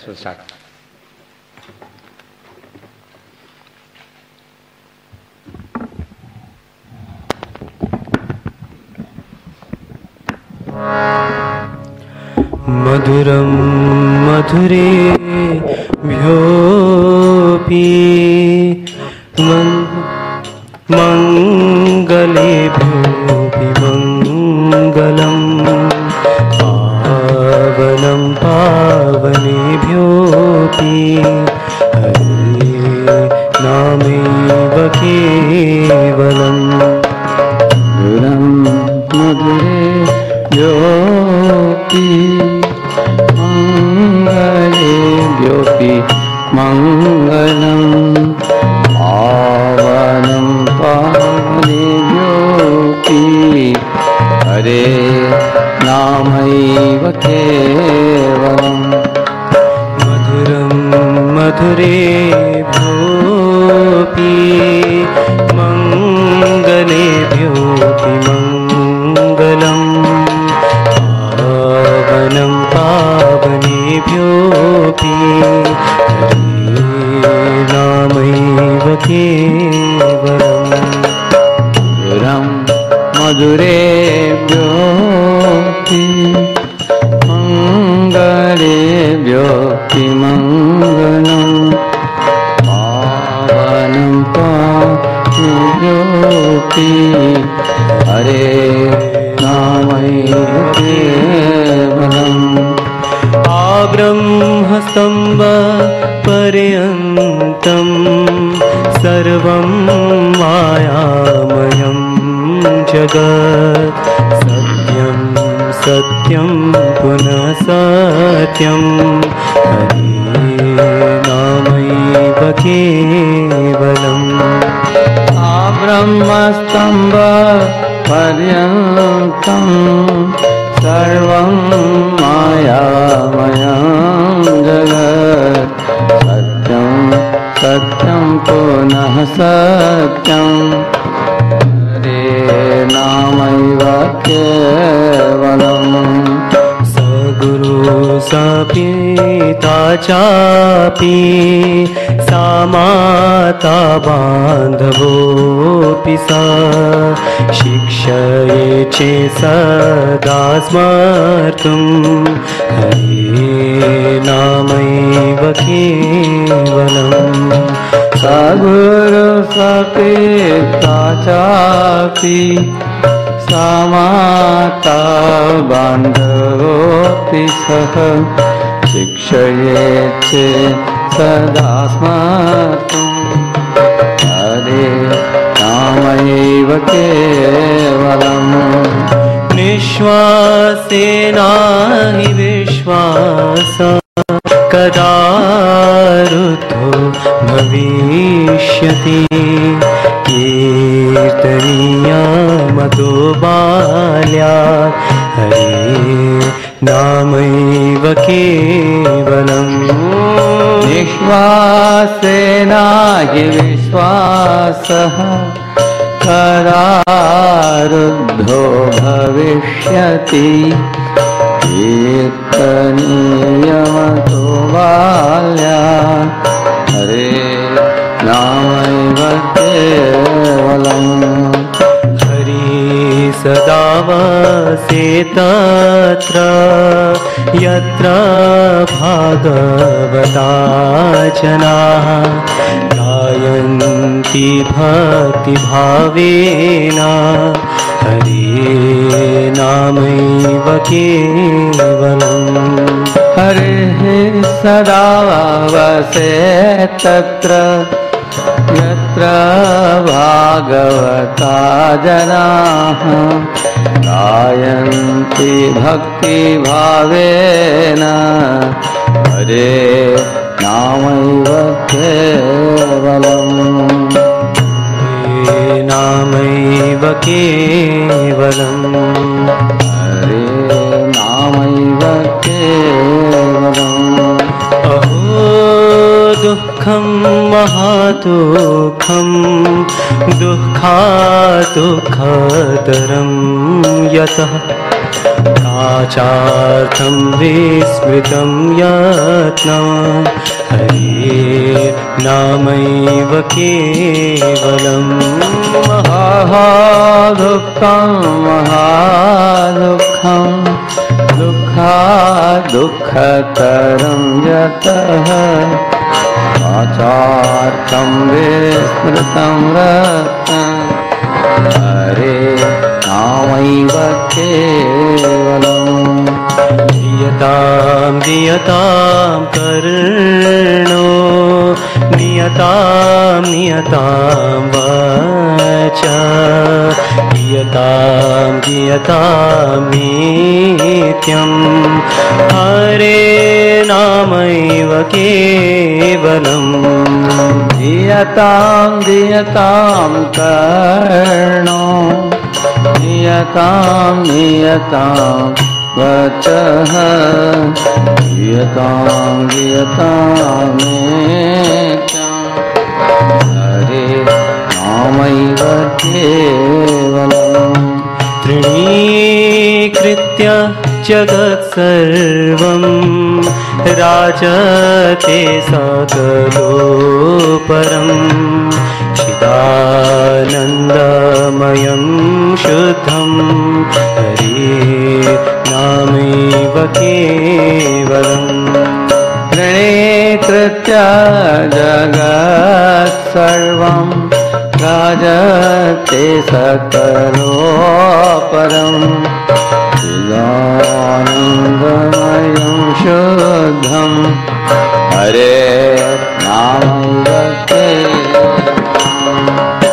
मधुरं मधुरेभ्योऽपि मङ्गलेभ्योऽपि मङ्गलम् पावनं पावनेभ्योऽपि हरे नामैव केवलम् मधुरं मधुरेभ्योऽपि मङ्गलेभ्योऽपि मङ्गलम् पावनं पावनेभ्योऽपि हरे नामैव केवलम् मधुरं मधुरेभ्योऽपि मङ्गलेभ्योऽपि मङ्गलम् पावनं पावनेभ्योऽपि हरे नामैव केवलम् मधुरं मधुरेभ्योऽपि मङ्गलेभ्योऽपि मङ्गलम् पावनं पावनेभ्योऽपि हरे नामैव केवलम् आब्रह्मस्तम्भ पर्यन्तं सर्वं मायामयं जगत् सत्यं सत्यं पुनः सत्यं हरे नामैव केवलम् आब्रह्मस्तम्भ पर्यन्तं सर्वं मायामयं जगत् सत्यं सत्यं पुनः सत्यं हरे नामैव केवलम् सगुरु सपिता चापि सा माता बान्धवोऽपि सा शिक्षये चेत् सदा स्मर्तुं हरे नामैव केवलम् सगुरु सपिता चापि सा माता बान्धवोऽपि सः शिक्षयेत् चेत् सदा स्मर्तुं हरे नामैव केवलम् निश्वासेन हि विश्वासः कदा रुद्धो भविष्यति कीर्तनीयमतो बाल्यात् हरे नामैव केवलम् निश्वासेन हि विश्वासः कदा रुद्धो भविष्यति कीर्तनीयमतो बाल्यात् हरे नामैव केवलम् हरि सदा वसेत् तत्र यत्र भागवता जनाः गायन्ति भक्तिभावेन हरे नामैव केवलम् हरिः सदा वसेत् तत्र यत्र भागवता जनाः गायन्ति भक्तिभावेन हरे नामैव केवलम् हरे नामैव केवलम् हरे नामैव केवलम् अहो दुःखं महादुःखं दुःखात् दुःखतरं यतः वाचार्थं विस्मृतं यत्नं हरे नामैव केवलम् महादुःखं महादुःखं दुःखतरं यतः वाचार्थं विस्मृतं रत्नं हरे नामैव केवलम् नियतां नियतां कर्णो नियतां नियतां वाचा नियतां नियतां नित्यं हरे नामैव केवलम् नियतां नियतां कर्णो नियतां नियतां वचः नियतां नियतां नित्यं हरे नामैव केवलम् तृणीकृत्य जगत्सर्वं राजते सकलोपरं चिदानन्दमयं शुद्धं हरे नामैव केवलम् तृणीकृत्य जगत्सर्वं राजते सकलोपरं चिदानन्दमयं शुद्धं हरे नामैव केवलम्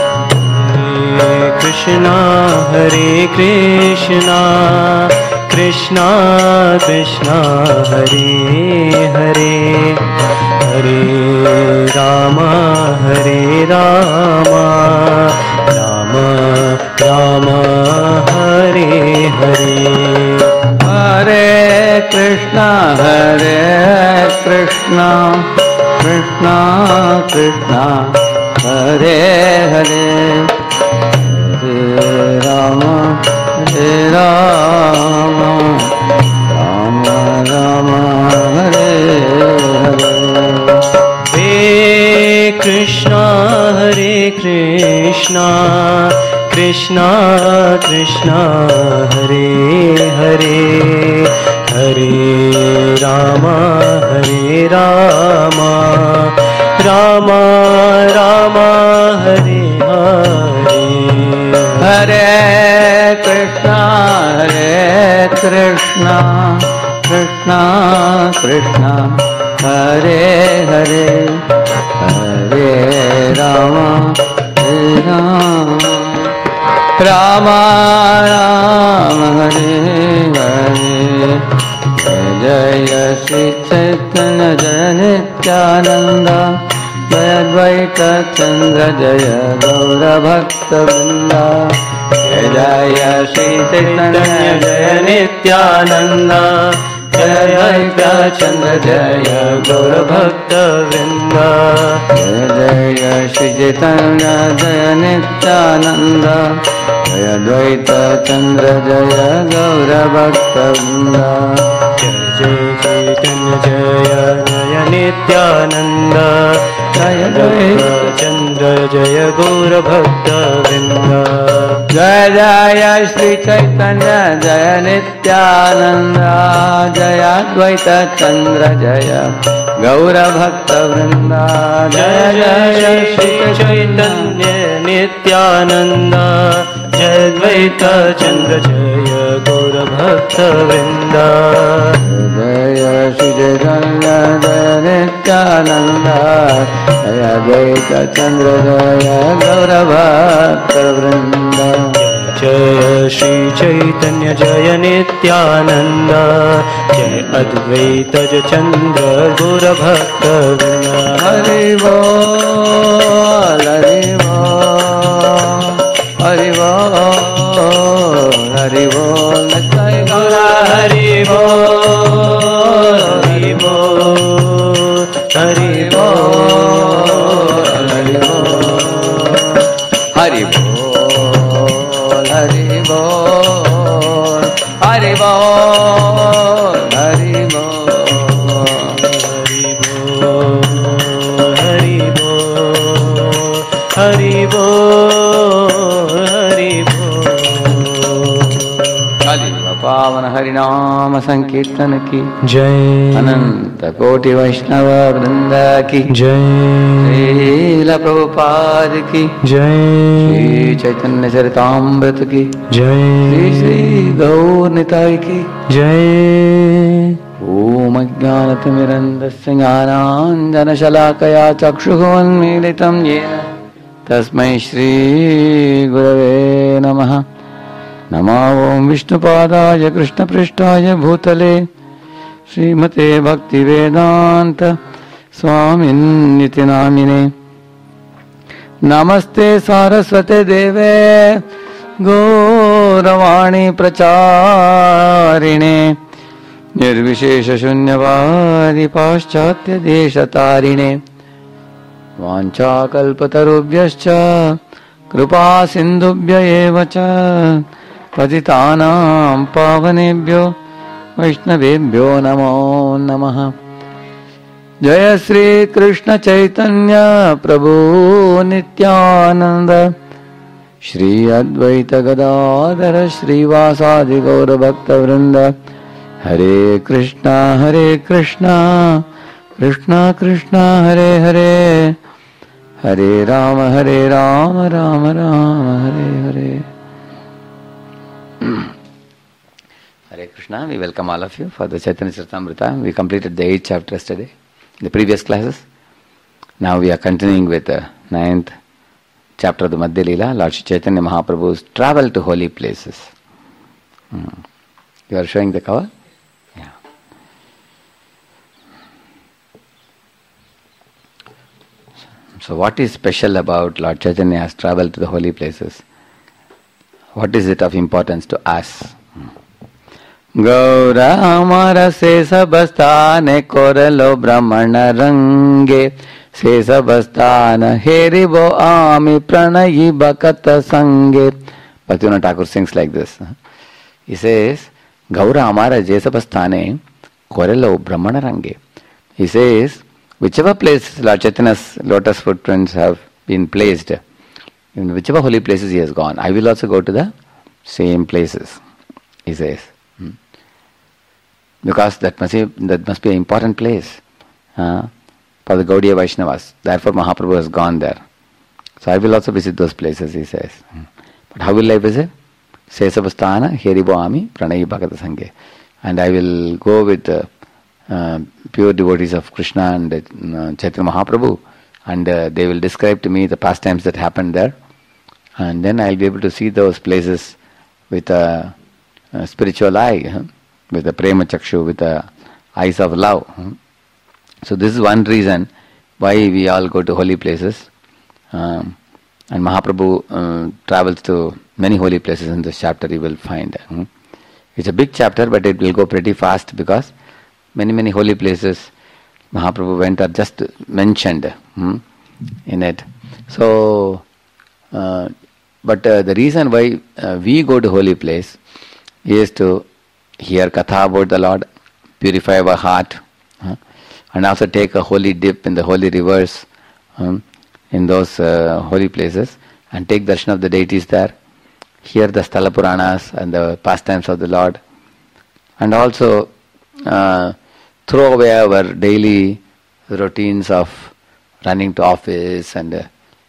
कृष्णा हरे कृष्णा कृष्णा कृष्णा हरे हरे हरे राम राम राम हरे हरे हरे कृष्णा कृष्णा कृष्णा हरे हरे हरे राम राम राम हरे हरे हे कृष्णा हरे कृष्णा कृष्णा कृष्णा हरे हरे हरे राम राम राम हरे हरे हरे कृष्णा कृष्णा कृष्णा हरे हरे हरे राम राम हरे हरे जय श्री चैतन्य जय नित्यानंद जय द्वैत चंद्र जय गौर भक्त वृंद जय श्री चैतन्य जय नित्यानंद जय द्वैत चंद्र जय गौर भक्त वृंद जय श्री चैतन्य जय नित्यानंद जय द्वैत चंद्र जय गौर भक्त वृंद जय चैतन्य जय नित्यानंद जय द्वैत चंद्र जय गौर भक्त वृंद जय जय श्री चैतन्य जय नित्यानंद जय द्वैत चंद्र जय गौर भक्त वृंद जय जय श्री चैतन्य नित्यानंद जय द्वैत चंद्र जय गौर भक्त वृंद जय श्री चैतन्य जय नित्यानंद जय द्वैत चंद्र जय गौर भक्त वृंद जय श्री चैतन्य जय नित्यानंद जय अद्वैत चंद्र गौर भक्त वृंद हरि बोल हरि बोल हरि बोल हरि बोल जय गौरा हरि बोल हरि बोल हरि बोल हरि बोल हरि बोल हरि बोल हरि बोल Hari Bol, Hari Bol. पावन हरिनाम संकीर्तन की जय, अनंत कोटि वैष्णव वृंद की जय, श्रील प्रभुपाद की जय, श्री चैतन्य चरितामृत की जय, श्री श्री गौर निताय की जय। ओम अज्ञानतिमिरन्धस्य ज्ञानाञ्जनशलाकया चक्षुरुन्मीलितं येन तस्मै श्री गुरवे नमः। नमो ओम विष्णुपादाय कृष्णपृष्ठाय भूतले श्रीमते भक्तिवेदांत स्वामिन्निति नामिने। नमस्ते सारस्वते देवे गौरवाणी प्रचारिणे निर्विशेषशून्यवादी पाश्चात्यदेशतारिणे। वाञ्छाकल्पतरुभ्यश्च कृपा सिन्धुभ्य एव च पतितानां पावनेभ्यो वैष्णवेभ्यो नमो नमः। जय श्री कृष्ण चैतन्य प्रभु नित्यानंद श्री अद्वैत गदाधर श्रीवासादि गौर भक्त वृंद। हरे कृष्णा कृष्णा कृष्णा हरे हरे, हरे Ram Ram Ram Hare Hare. Hare Krishna, we welcome all of you for the Chaitanya Charitamrita. We completed the 8th chapter yesterday, in the previous classes. Now we are continuing with the 9th chapter of the Madhya Leela, Lord Shri Chaitanya Mahaprabhu's travel to holy places. You are showing the cover? Yeah. So what is special about Lord Chaitanya's travel to the holy places? What is it of importance to us? Gaura हमारा शेष बस्तान कोरलो ब्रह्मण रंगे शेष बस्तान हेरि वो आमी प्रणयी बकत संगे. Bhaktivinoda Thakur sings like this. He says, Gaura Amara Jesabasthane Korelo Brahmana Range. He says, whichever place Lord Chaitanya's lotus footprints have been placed, in whichever holy places he has gone, I will also go to the same places, he says. Because that must be an important place for the Gaudiya Vaishnavas. Therefore Mahaprabhu has gone there. So I will also visit those places, he says. But how will I visit? Sesabasthana Heribo Ami Pranayi Bhagata Sanghe. And I will go with pure devotees of Krishna and Chaitanya Mahaprabhu, and they will describe to me the pastimes that happened there. And then I will be able to see those places with a spiritual eye, with a prema chakshu, with the eyes of love. So this is one reason why we all go to holy places. And Mahaprabhu travels to many holy places in this chapter, you will find. It's a big chapter, but it will go pretty fast because many holy places Mahaprabhu went are just mentioned in it. So, but the reason why we go to holy place is to hear katha about the Lord, purify our heart, and also take a holy dip in the holy rivers in those holy places, and take darshan of the deities there, hear the Sthala Puranas and the pastimes of the Lord, and also throw away our daily routines of running to office and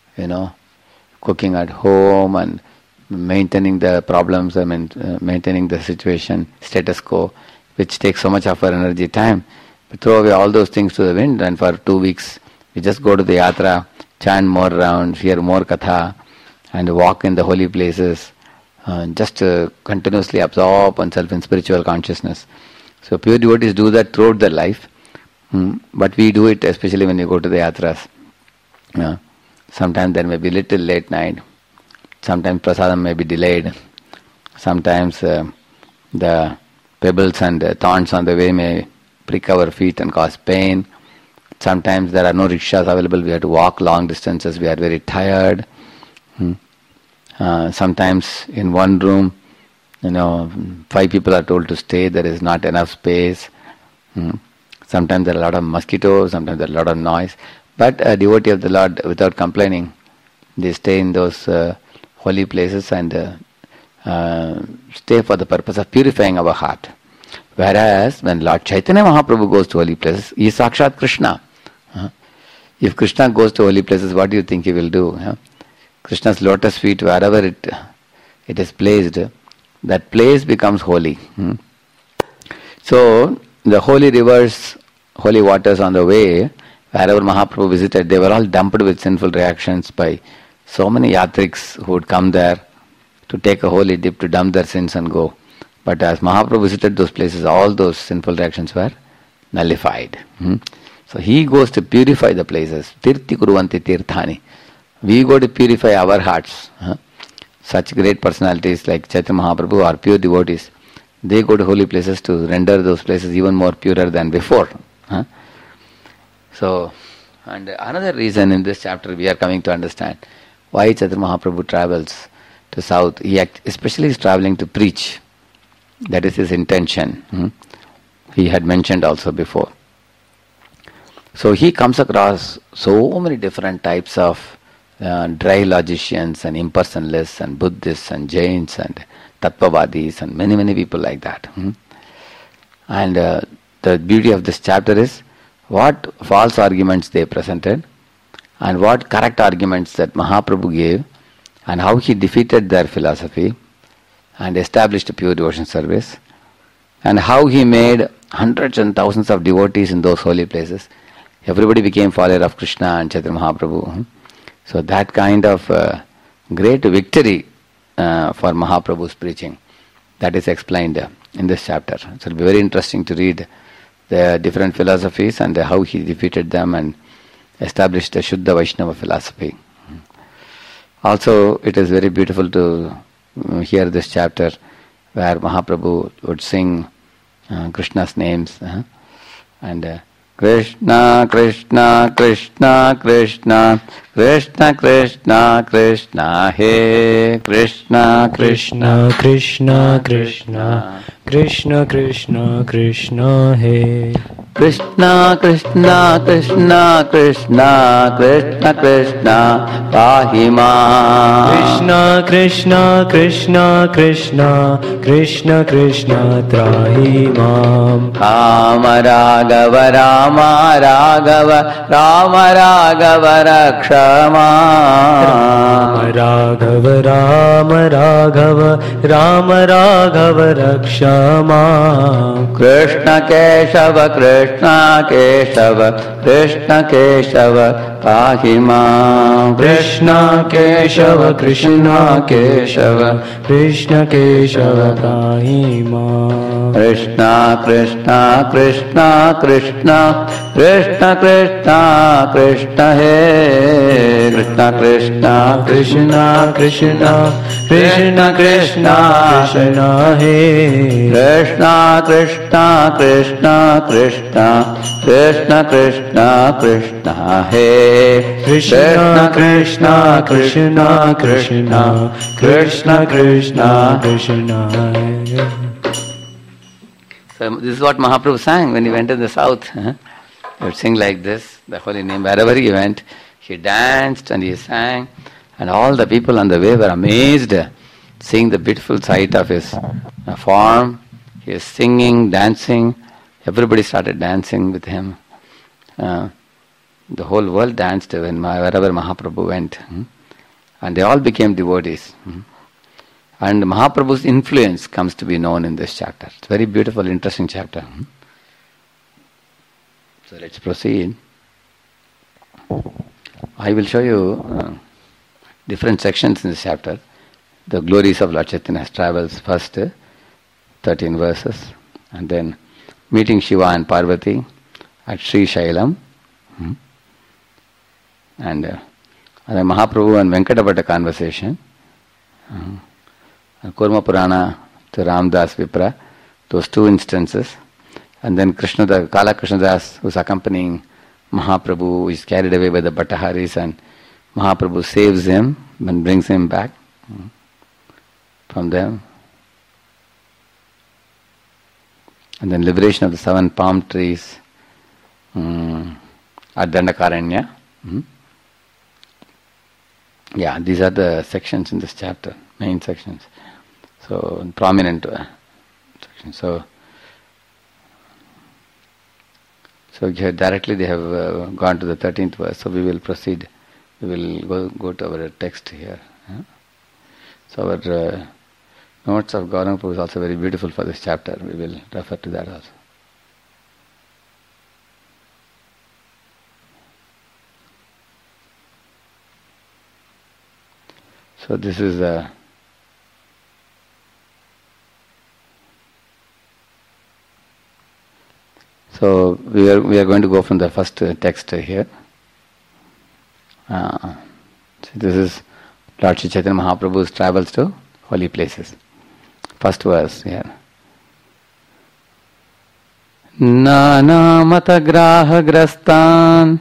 cooking at home and maintaining the problems, maintaining the situation, status quo, which takes so much of our energy, time. We throw away all those things to the wind, and for 2 weeks we just go to the yatra, chant more rounds, hear more katha, and walk in the holy places, just continuously absorb oneself in spiritual consciousness. So pure devotees do that throughout their life, but we do it especially when we go to the yatras. Sometimes there may be little late night, sometimes prasadam may be delayed, sometimes the pebbles and thorns on the way may prick our feet and cause pain. Sometimes there are no rickshaws available, we have to walk long distances, we are very tired. Sometimes in one room, 5 people are told to stay, there is not enough space. Sometimes there are a lot of mosquitoes, sometimes there are a lot of noise. But a devotee of the Lord, without complaining, they stay in those holy places and stay for the purpose of purifying our heart. Whereas when Lord Chaitanya Mahaprabhu goes to holy places, he is Sakshat Krishna. If Krishna goes to holy places, what do you think he will do? Krishna's lotus feet, wherever it is placed, that place becomes holy. So, the holy rivers, holy waters on the way, wherever Mahaprabhu visited, they were all dumped with sinful reactions by so many yatriks who would come there to take a holy dip, to dump their sins and go. But as Mahaprabhu visited those places, all those sinful reactions were nullified. So he goes to purify the places. Tirti kuruvanti tirthani. We go to purify our hearts. Such great personalities like Chaitanya Mahaprabhu are pure devotees. They go to holy places to render those places even more purer than before. So, and another reason in this chapter we are coming to understand why Chaitanya Mahaprabhu travels to south. He especially is traveling to preach. That is his intention. He had mentioned also before. So he comes across so many different types of dry logicians and impersonalists and Buddhists and Jains and Tattvavadis and many people like that. And the beauty of this chapter is what false arguments they presented and what correct arguments that Mahaprabhu gave and how he defeated their philosophy and established a pure devotion service and how he made hundreds and thousands of devotees in those holy places. Everybody became follower of Krishna and Chaitanya Mahaprabhu. So that kind of great victory for Mahaprabhu's preaching, that is explained in this chapter. So it will be very interesting to read the different philosophies and how he defeated them and established the Shuddha Vaishnava philosophy. Also, it is very beautiful to hear this chapter where Mahaprabhu would sing Krishna's names and Krishna, Krishna, Krishna, Krishna, Krishna, Krishna, Krishna, He Krishna, Krishna, Krishna, Krishna, Krishna, Krishna, Krishna, He Krishna, Krishna, Krishna, Krishna, Krishna, Krishna, Pahima. Krishna, Krishna, Krishna, Krishna, Krishna, Krishna, Trahimam. Rama Raghava, Rama Raghava, Rama Raghava, Rakshama. Rama Raghava, Rama Raghava, Rama Raghava, Rakshama. Krishna Keshava, Krishna Keshava, Krishna Keshava, Pahima. Krishna Keshava, Krishna Keshava, Krishna Keshava, Trahimam. Krishna, Krishna, Krishna, Krishna, Krishna, Krishna, Krishna, He Krishna, Krishna, Krishna, Krishna, Krishna, Krishna, Krishna, He Krishna, Krishna, Krishna, Krishna, Krishna, Krishna, Krishna, He Krishna, Krishna, Krishna, Krishna, Krishna, Krishna, Krishna, He. So this is what Mahaprabhu sang when he went in the south. He would sing like this, the holy name. Wherever he went, he danced and he sang, and all the people on the way were amazed, seeing the beautiful sight of his form. He is singing, dancing. Everybody started dancing with him. The whole world danced wherever Mahaprabhu went. And they all became devotees. And Mahaprabhu's influence comes to be known in this chapter. It's a very beautiful, interesting chapter. So let's proceed. I will show you different sections in this chapter. The glories of Lord Chaitanya's travels, first 13 verses, and then meeting Shiva and Parvati at Sri Shailam, and then Mahaprabhu and Venkatapata conversation, Kurma Purana to Ramdas Vipra, those two instances, and then Kala Krishnadas, who is accompanying Mahaprabhu, who is carried away by the Bhattaharis, and Mahaprabhu saves him and brings him back from them. And then liberation of the 7 palm trees at Dandakaranya. Yeah, these are the sections in this chapter, main sections. So, prominent sections. So here directly they have gone to the 13th verse. So we will proceed. We will go to our text here. So our notes of Gauranga Prabhu is also very beautiful for this chapter. We will refer to that also. So this is so we are going to go from the first text here. So this is Lord Sri Chaitanya Mahaprabhu's travels to holy places. First verse here. Nana matagraha grastan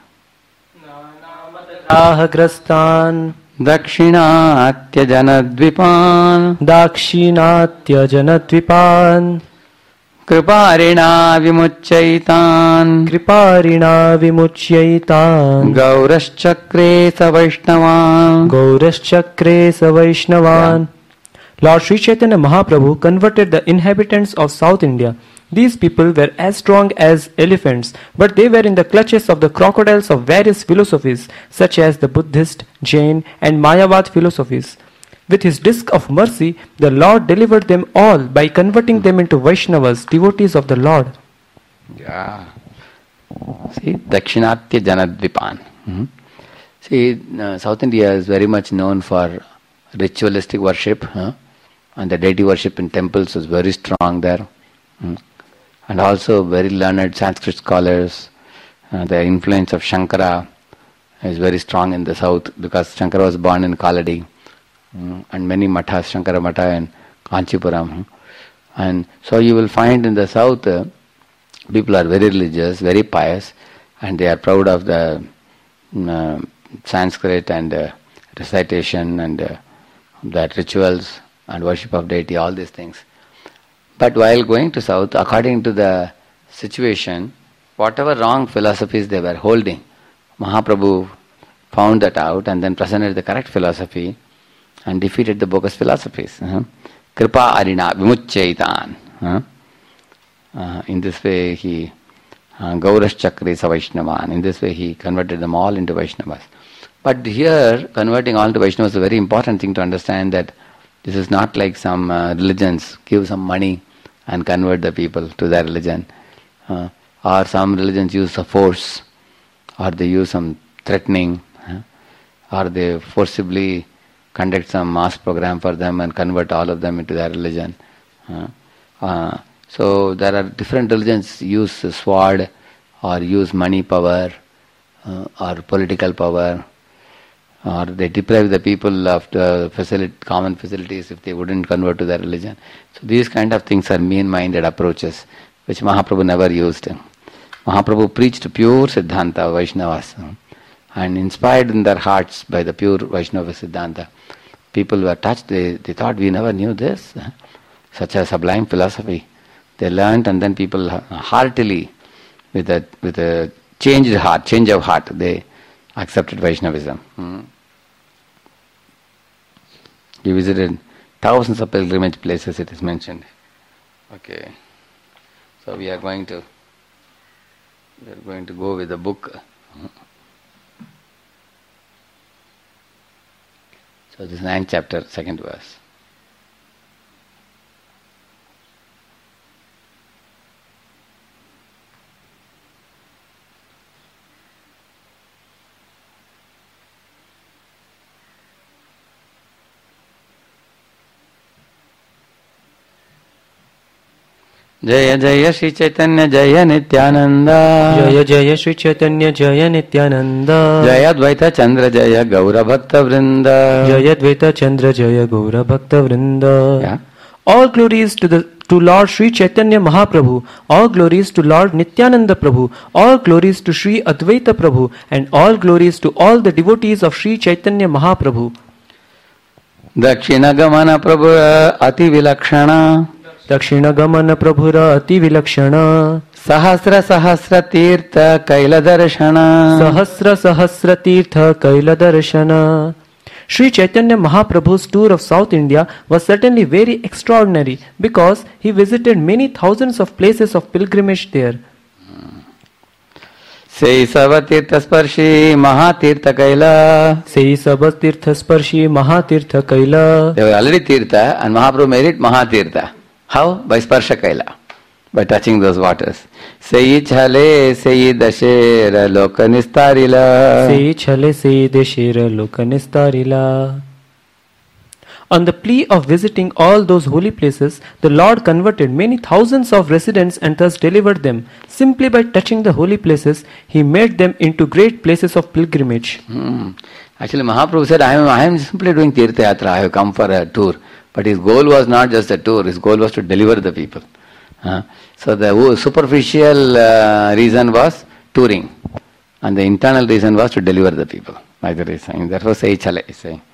Grastan Dakshinatya janadvipan Dakshinatya-janadvipan Kriparina vimucchaitan Kriparina vimuchyaitan Gauraschakre savaishnavan Gauraschakre savaishnavan. Lord Sri Chaitanya Mahaprabhu converted the inhabitants of South India. These people were as strong as elephants, but they were in the clutches of the crocodiles of various philosophies, such as the Buddhist, Jain, and Mayavad philosophies. With his disc of mercy, the Lord delivered them all by converting them into Vaishnavas, devotees of the Lord. Yeah. See, Dakshinatya Janadvipan. See, South India is very much known for ritualistic worship, and the deity worship in temples is very strong there. And also very learned Sanskrit scholars. The influence of Shankara is very strong in the south because Shankara was born in Kaladi. And many mathas, Shankara Matha and Kanchipuram. And so you will find in the south, people are very religious, very pious, and they are proud of the Sanskrit and recitation and that rituals and worship of deity, all these things. But while going to south, according to the situation, whatever wrong philosophies they were holding, Mahaprabhu found that out and then presented the correct philosophy and defeated the bogus philosophies. Kripa arina vimucchaitan. In this way he Gauraschakre Savaishnavan. In this way he converted them all into Vaishnavas. But here, converting all into Vaishnavas is a very important thing to understand, that this is not like some religions give some money and convert the people to their religion. Or some religions use a force, or they use some threatening, or they forcibly conduct some mass program for them and convert all of them into their religion. So there are different religions use sword, or use money power, or political power, or they deprive the people of the common facilities if they wouldn't convert to their religion. So these kind of things are mean-minded approaches, which Mahaprabhu never used. Mahaprabhu preached pure Siddhanta Vaishnavas, and inspired in their hearts by the pure Vaishnava Siddhanta. People were touched, they thought, we never knew this, such a sublime philosophy. They learned, and then people heartily, with a change of heart, they accepted Vaishnavism. He visited thousands of pilgrimage places, it is mentioned. Okay. So we are going to go with the book. So this is 9th chapter, 2nd verse. Jaya Jaya Shri Chaitanya Jaya Nityananda Jaya Jaya Shri Chaitanya Jaya Nityananda Jaya Dvaita Chandra Jaya Gaura Bhakta Vrinda Jaya Dvaita Chandra Jaya Gaura Bhakta Vrinda. Yeah. All glories to Lord Sri Chaitanya Mahaprabhu, all glories to Lord Nityananda Prabhu, all glories to Sri Advaita Prabhu, and all glories to all the devotees of Sri Chaitanya Mahaprabhu. Dakshinagamana Prabhu Ati Vilakshana Dakshinagamana Prabhura Ati Vilakshana Sahasra Sahasra Tirtha Kaila Darshana Sahasra Sahasra Tirtha Kaila Darshana. Sri Chaitanya Mahaprabhu's tour of South India was certainly very extraordinary because he visited many thousands of places of pilgrimage there. Sei Savatirtha Sparshi Mahatirtha Kaila. Sei Sabatirtha Sparshi Mahatirtha Kaila. They were already Tirtha and Mahaprabhu made it Mahatirtha. How? By Sparsha Kaila. By touching those waters. Sei Chhale Sei Dashera Lokanistarila. Sei Chhale Sei Deshera Lokanistarila. On the plea of visiting all those holy places, the Lord converted many thousands of residents and thus delivered them. Simply by touching the holy places, He made them into great places of pilgrimage. Actually, Mahaprabhu said, I am simply doing Tirtha Yatra, I have come for a tour. But his goal was not just a tour, his goal was to deliver the people. So the superficial reason was touring, and the internal reason was to deliver the people. Like that is saying. Therefore, Sei Chale is saying.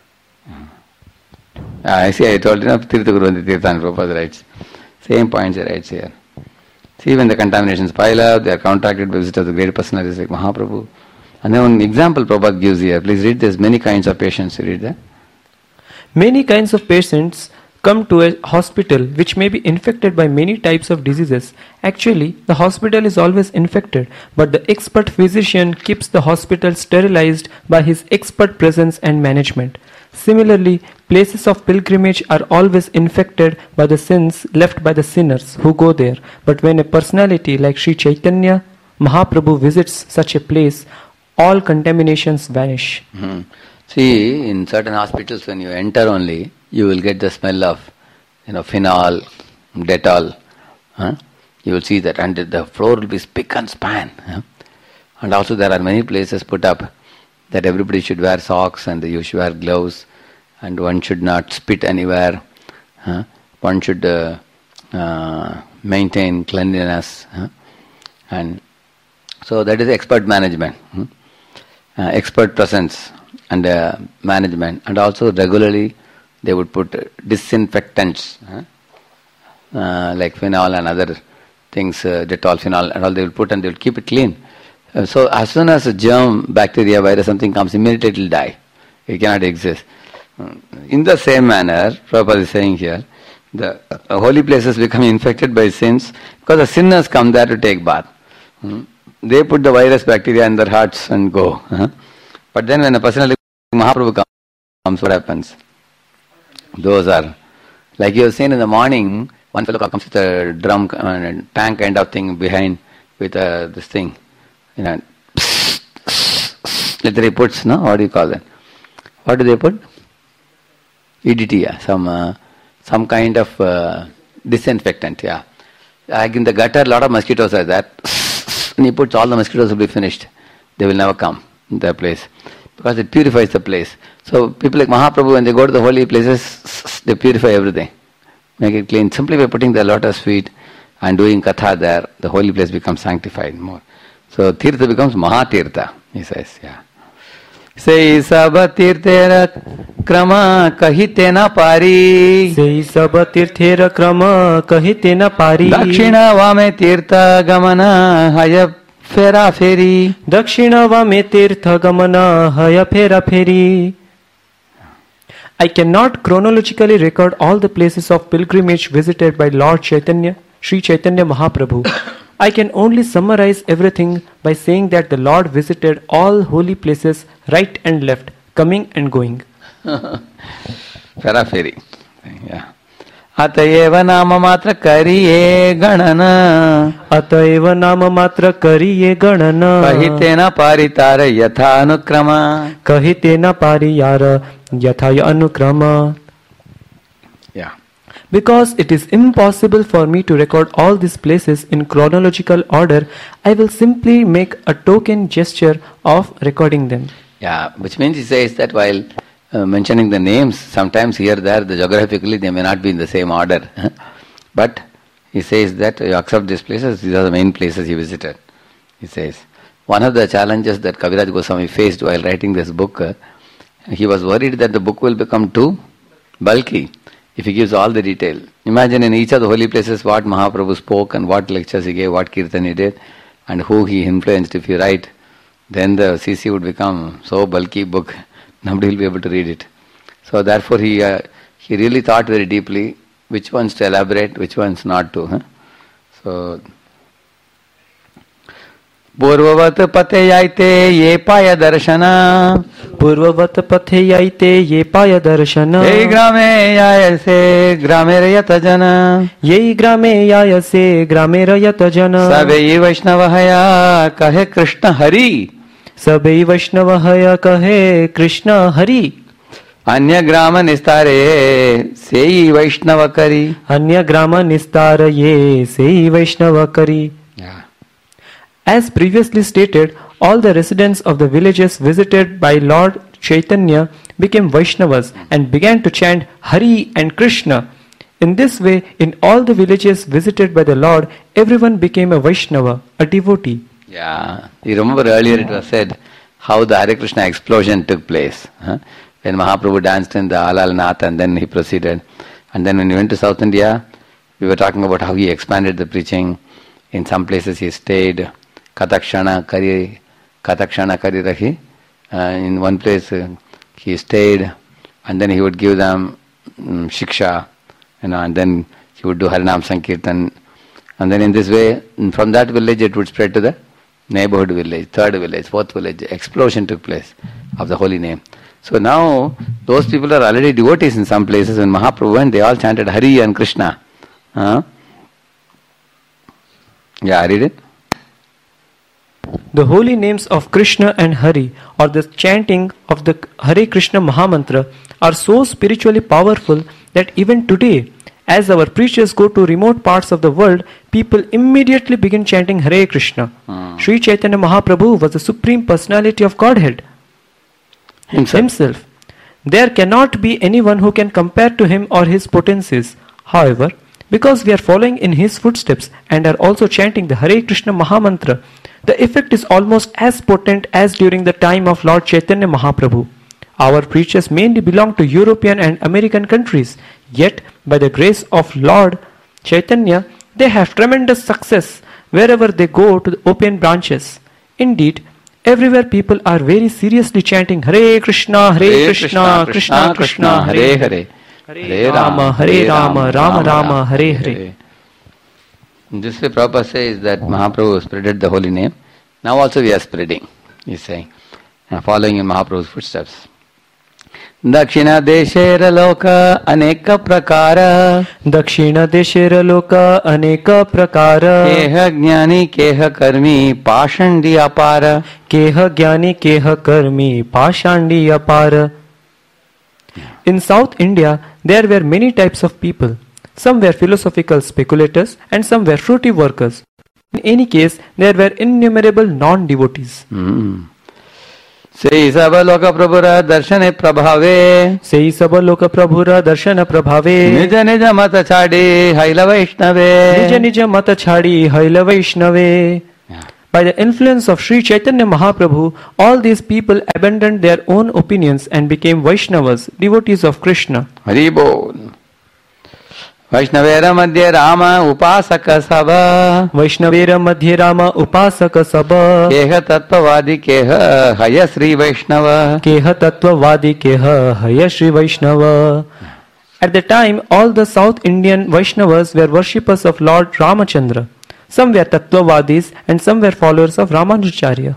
I see, I told you, Tirtha Guru Tirtha and Prabhupada writes. Same points he writes here. See, when the contaminations pile up, they are counteracted by visitors of the great personalities like Mahaprabhu. And then one example Prabhupada gives here. Please read, there's many kinds of patients. You read that? Many kinds of patients come to a hospital which may be infected by many types of diseases. Actually, the hospital is always infected, but the expert physician keeps the hospital sterilized by his expert presence and management. Similarly, places of pilgrimage are always infected by the sins left by the sinners who go there. But when a personality like Sri Chaitanya Mahaprabhu visits such a place, all contaminations vanish. See, in certain hospitals when you enter only, you will get the smell of, phenol, Dettol. You will see that, and the floor will be spick and span. And also there are many places put up that everybody should wear socks and you should wear gloves, and one should not spit anywhere. One should maintain cleanliness. And so that is expert management, expert presence and management. And also regularly they would put disinfectants like phenol and other things, Dettol, phenol and all they will put, and they will keep it clean. So as soon as a germ, bacteria, virus, something comes, immediately it will die. It cannot exist. In the same manner, Prabhupada is saying here, the holy places become infected by sins because the sinners come there to take bath. They put the virus, bacteria in their hearts and go. But then when a person like Mahaprabhu comes, what happens? Those are, like you have seen in the morning, one fellow comes with a drum, tank kind of thing behind with this thing. Later he puts, no? What do you call that? What do they put? EDT, yeah. Some kind of disinfectant, yeah. Like in the gutter, a lot of mosquitoes are there. And he puts, all the mosquitoes will be finished. They will never come in their place. Because it purifies the place. So people like Mahaprabhu, when they go to the holy places, they purify everything. Make it clean. Simply by putting the lotus feet and doing katha there, the holy place becomes sanctified more. So Tirtha becomes Mahatirtha, he says, yeah. Sei Sabatirthera Krama Kahitena Pari. Sei Sabatirthera Krama Kahitena Pari. Dakshina Vame Tirtha Gamana Haya Fera Feri. Dakshina Vame Tirtha Gamana Haya Fera Feri. I cannot chronologically record all the places of pilgrimage visited by Lord Chaitanya, Sri Chaitanya Mahaprabhu. I can only summarize everything by saying that the Lord visited all holy places right and left, coming and going. Paraphrasing. Yeah. Atayeva nama matra kariye ganana. Atayeva nama matra kariye ganana. Kahitena paritara yatha anukrama. Kahitena pariyara yatha anukrama. Yeah. Because it is impossible for me to record all these places in chronological order, I will simply make a token gesture of recording them. Yeah, which means he says that while mentioning the names, sometimes here, there, geographically they may not be in the same order. But he says that you accept these places, these are the main places he visited. He says, one of the challenges that Kaviraj Goswami faced while writing this book, he was worried that the book will become too bulky if he gives all the detail. Imagine in each of the holy places what Mahaprabhu spoke and what lectures he gave, what kirtan he did, and who he influenced. If you write, then the CC would become so bulky book. Nobody will be able to read it. So therefore he really thought very deeply which ones to elaborate, which ones not to. So पूर्ववत पथे याइते ये पाय दर्शन पूर्ववत पथे याइते ये पाय दर्शन ये ग्रामे यायसे ग्रामे रयत जन ये ग्रामे यायसे ग्रामे रयत जन सबे वैष्णव हया कहे कृष्ण हरि सबे वैष्णव हया कहे कृष्ण हरि अन्य ग्राम निस्तारे सेई वैष्णव करी अन्य ग्राम निस्तार ये सेई वैष्णव करी. As previously stated, all the residents of the villages visited by Lord Chaitanya became Vaishnavas and began to chant Hari and Krishna. In this way, in all the villages visited by the Lord, everyone became a Vaishnava, a devotee. Yeah, you remember earlier it was said how the Hare Krishna explosion took place. When Mahaprabhu danced in the Alal Nath and then he proceeded. And then when he went to South India, we were talking about how he expanded the preaching. In some places he stayed. Katakshana Kari Rahi. In one place he stayed and then he would give them shiksha, and then he would do Harinam Sankirtan. And then in this way, from that village it would spread to the neighborhood village, third village, fourth village. Explosion took place of the holy name. So now those people are already devotees in some places. When Mahaprabhu went, they all chanted Hari and Krishna. Yeah, read it. The holy names of Krishna and Hari, or the chanting of the Hare Krishna Mahamantra, are so spiritually powerful that even today, as our preachers go to remote parts of the world, people immediately begin chanting Hare Krishna. Sri Chaitanya Mahaprabhu was the Supreme Personality of Godhead himself. There cannot be anyone who can compare to him or his potencies. However, because we are following in his footsteps and are also chanting the Hare Krishna Mahamantra, the effect is almost as potent as during the time of Lord Chaitanya Mahaprabhu. Our preachers mainly belong to European and American countries, yet by the grace of Lord Chaitanya, they have tremendous success wherever they go to the open branches. Indeed, everywhere people are very seriously chanting Hare Krishna, Krishna Krishna, Hare Hare, Hare Rama, Rama Rama, Hare Hare. This way Prabhupada says that Mahaprabhu spreaded the holy name. Now also we are spreading, he is saying, following in Mahaprabhu's footsteps. Dakshina Deshera Loka Aneka Prakara Dakshina Deshera Loka Aneka Prakara Keha Jnani Keha Karmi Pashandi Apara Keha Jnani Keha Karmi Pashandi Apara. In South India, there were many types of people. Some were philosophical speculators and some were fruity workers. In any case, there were innumerable non-devotees. Sei Sabaloka Prabhura Darshane Prabhave Sei Sabaloka Prabhura Darshana Prabhave Nija Nija Mata Chadi Haila Vaishnave Nija Nija Mata Chadi Haila Vaishnave. By the influence of Sri Chaitanya Mahaprabhu, all these people abandoned their own opinions and became Vaishnavas, devotees of Krishna. Haribol. Vaishnavera Madhya Rama Upasaka Sabha Vaishnavera Madhya Rama Upasaka Sabha Keha Tattvavadi Keha Haya Sri Vaishnava Keha Tattvavadi Keha Haya Sri Vaishnava. At the time, all the South Indian Vaishnavas were worshippers of Lord Ramachandra. Some were Tattvavadis and some were followers of Ramanujacharya.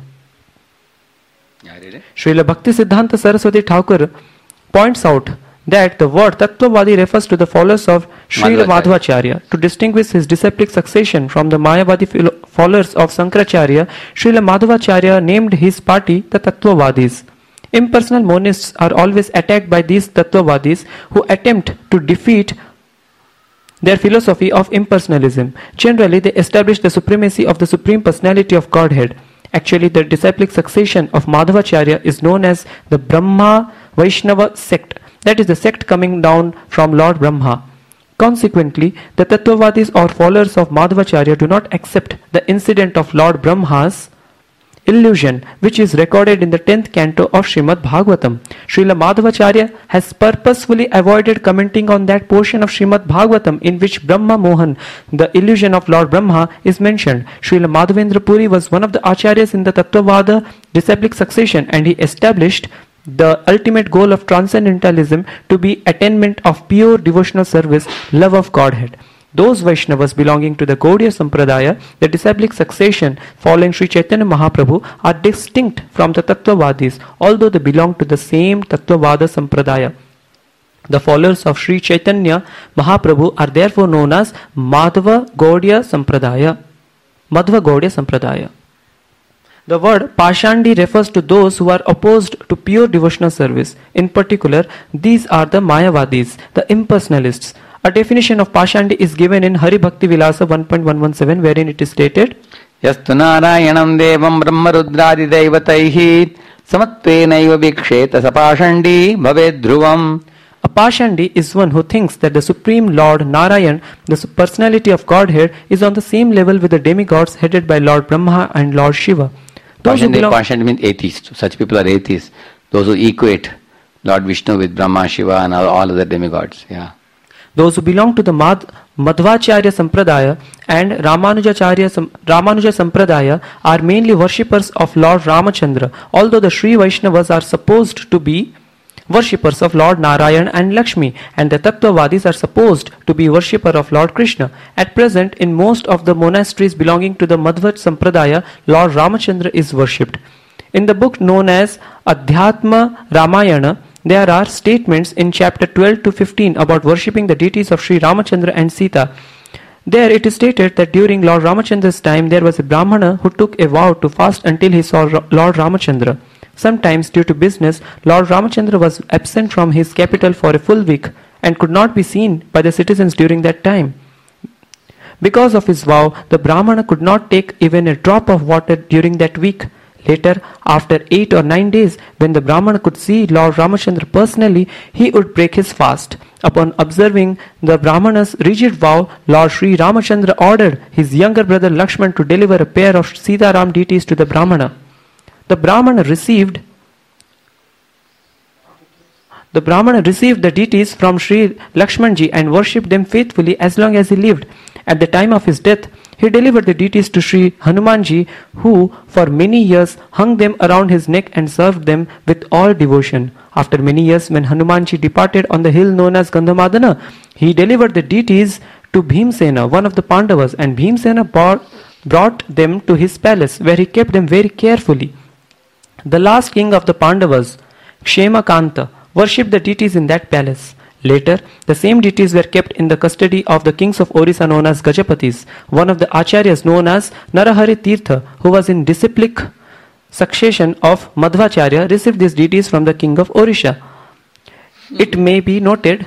Srila Bhaktisiddhanta Saraswati Thakur points out that the word Tattvavadi refers to the followers of Srila Madhvacharya. To distinguish his disciplic succession from the Mayavadi followers of Sankaracharya, Srila Madhvacharya named his party the Tattvavadis. Impersonal monists are always attacked by these Tattvavadis who attempt to defeat their philosophy of impersonalism. Generally, they establish the supremacy of the Supreme Personality of Godhead. Actually, the disciplic succession of Madhvacharya is known as the Brahma Vaishnava sect. That is the sect coming down from Lord Brahma. Consequently, the Tattvavadis or followers of Madhvacharya do not accept the incident of Lord Brahma's illusion, which is recorded in the 10th canto of Srimad Bhagavatam. Srila Madhvacharya has purposefully avoided commenting on that portion of Srimad Bhagavatam in which Brahma Mohan, the illusion of Lord Brahma, is mentioned. Srila Madhavendra Puri was one of the acharyas in the Tattvavada disciplic succession, and he established the ultimate goal of transcendentalism to be attainment of pure devotional service, love of Godhead. Those Vaishnavas belonging to the Gaudiya Sampradaya, the disciplic succession following Sri Chaitanya Mahaprabhu, are distinct from the Tattvavadis, although they belong to the same Tattvavada Sampradaya. The followers of Sri Chaitanya Mahaprabhu are therefore known as Madhva Gaudiya Sampradaya. Madhva Gaudiya Sampradaya. The word Pashandi refers to those who are opposed to pure devotional service. In particular, these are the Mayavadis, the impersonalists. A definition of Pashandi is given in Hari Bhakti Vilasa 1.117, wherein it is stated, Yastu Narayanam Devam Brahmarudradi Devataihi Samatvenaiva Viksheta Sapashandi Bhaved Dhruvam. a Pashandi is one who thinks that the Supreme Lord Narayan, the personality of Godhead, is on the same level with the demigods headed by Lord Brahma and Lord Shiva. Pashandi means atheist. Such people are atheists. Those who equate Lord Vishnu with Brahma, Shiva and all other demigods. Yeah. Those who belong to the Madhvacharya Sampradaya and Ramanuja Sampradaya are mainly worshippers of Lord Ramachandra, although the Sri Vaishnavas are supposed to be worshippers of Lord Narayan and Lakshmi, and the Tattvavadis are supposed to be worshipper of Lord Krishna. At present, in most of the monasteries belonging to the Madhva Sampradaya, Lord Ramachandra is worshipped. In the book known as Adhyatma Ramayana, there are statements in chapter 12 to 15 about worshipping the deities of Sri Ramachandra and Sita. There it is stated that during Lord Ramachandra's time there was a Brahmana who took a vow to fast until he saw Lord Ramachandra. Sometimes due to business, Lord Ramachandra was absent from his capital for a full week and could not be seen by the citizens during that time. Because of his vow, the Brahmana could not take even a drop of water during that week. Later, after 8 or 9 days, when the Brahmana could see Lord Ramachandra personally, he would break his fast. Upon observing the Brahmana's rigid vow, Lord Sri Ramachandra ordered his younger brother Lakshman to deliver a pair of Sitaram deities to the Brahmana. The Brahmana received the deities from Sri Lakshmanji and worshipped them faithfully as long as he lived. At the time of his death, he delivered the deities to Sri Hanumanji, who for many years hung them around his neck and served them with all devotion. After many years, when Hanumanji departed on the hill known as Gandhamadana, he delivered the deities to Bhimsena, one of the Pandavas, and Bhimsena brought them to his palace, where he kept them very carefully. The last king of the Pandavas, Kshemakanta, worshipped the deities in that palace. Later, the same deities were kept in the custody of the kings of Orissa known as Gajapatis. One of the acharyas known as Narahari Tirtha, who was in disciplic succession of Madhvacharya, received these deities from the king of Orissa. It may be noted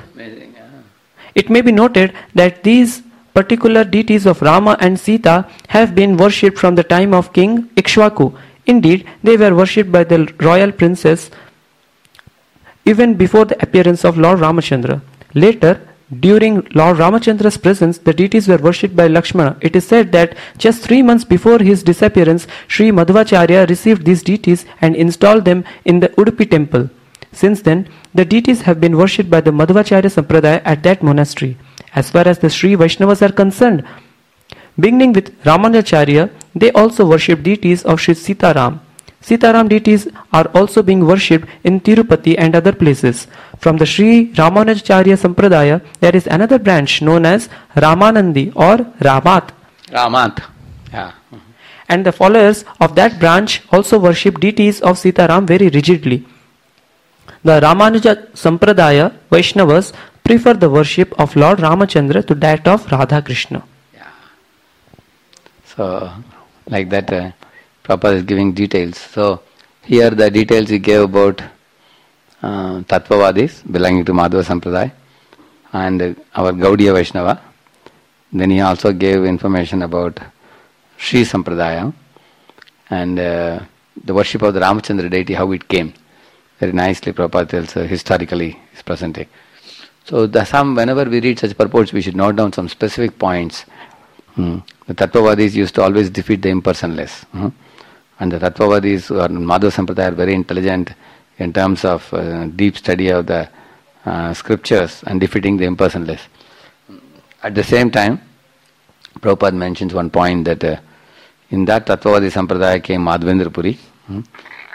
that these particular deities of Rama and Sita have been worshipped from the time of King Ikshvaku. Indeed, they were worshipped by the royal princess even before the appearance of Lord Ramachandra. Later, during Lord Ramachandra's presence, the deities were worshipped by Lakshmana. It is said that just 3 months before his disappearance, Sri Madhvacharya received these deities and installed them in the Udupi temple. Since then, the deities have been worshipped by the Madhvacharya Sampradaya at that monastery. As far as the Sri Vaishnavas are concerned, beginning with Ramanujacharya, they also worship deities of Sri Sitaram. Sitaram deities are also being worshipped in Tirupati and other places. From the Sri Ramanujacharya Sampradaya, there is another branch known as Ramanandi or Ramat. Ramat. Yeah. And the followers of that branch also worship deities of Sitaram very rigidly. The Ramanuja Sampradaya Vaishnavas prefer the worship of Lord Ramachandra to that of Radha Krishna. Yeah. So, like that, Prabhupada is giving details. So, here the details he gave about Tattvavadis belonging to Madhva Sampradaya and our Gaudiya Vaishnava. Then he also gave information about Sri Sampradaya and the worship of the Ramachandra deity, how it came. Very nicely Prabhupada tells historically is presenting. So whenever we read such purports, we should note down some specific points. The Tattvavadis used to always defeat the impersonalists. And the Tattvavadis who are Madhva Sampradaya are very intelligent in terms of deep study of the scriptures and defeating the impersonalists. At the same time, Prabhupada mentions one point that in that Tattvavadi Sampradaya came Madhvendra Puri,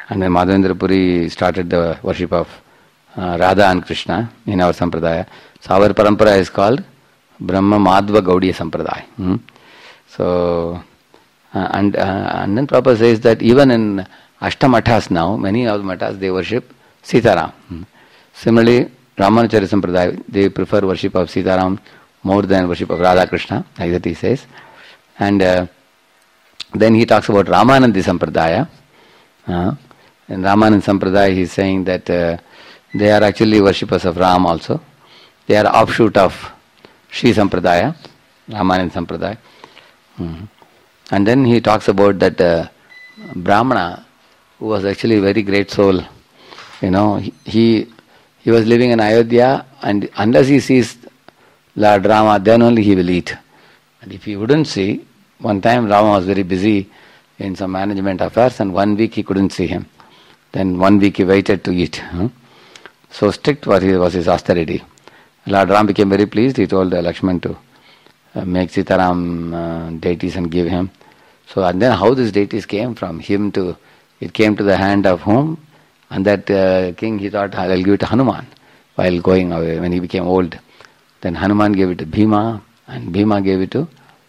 And then Madhavendra Puri started the worship of Radha and Krishna in our Sampradaya. So our parampara is called Brahma Madhva Gaudiya Sampradaya. So, and then Prabhupada says that even in Ashtamathas now, many of the mathas, they worship Sitaram. Similarly, Ramanujacharya Sampradaya, they prefer worship of Sitaram more than worship of Radha Krishna, like that he says. And then he talks about Ramanandi Sampradaya. In Ramanand Sampradaya, he is saying that they are actually worshippers of Ram also. They are offshoot of Sri Sampradaya, Ramanand Sampradaya. And then he talks about that Brahmana, who was actually a very great soul. He was living in Ayodhya, and unless he sees Lord Rama, then only he will eat. And if he wouldn't see, one time Rama was very busy in some management affairs, and 1 week he couldn't see him. Then 1 week he waited to eat. So strict was his austerity. Lord Ram became very pleased. He told Lakshman to make Sitaram deities and give him. So, and then how these deities came from him to, it came to the hand of whom? And that king, he thought, I'll give it to Hanuman while going away when he became old. Then Hanuman gave it to Bhima, and Bhima gave it to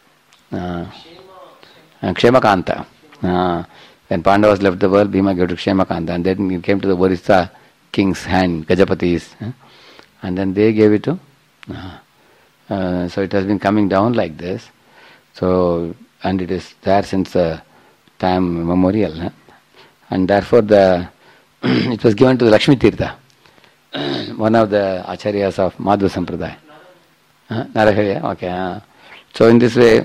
Kshemakanta. When Pandavas left the world, Bhima gave it to Kshemakanta, and then it came to the Orissa king's hand, Gajapati's, and then they gave it to. So it has been coming down like this. So, and it is there since time immemorial. And therefore it was given to the Lakshmi Tirtha, one of the acharyas of Madhva Sampradaya. Narahariya, okay. So in this way,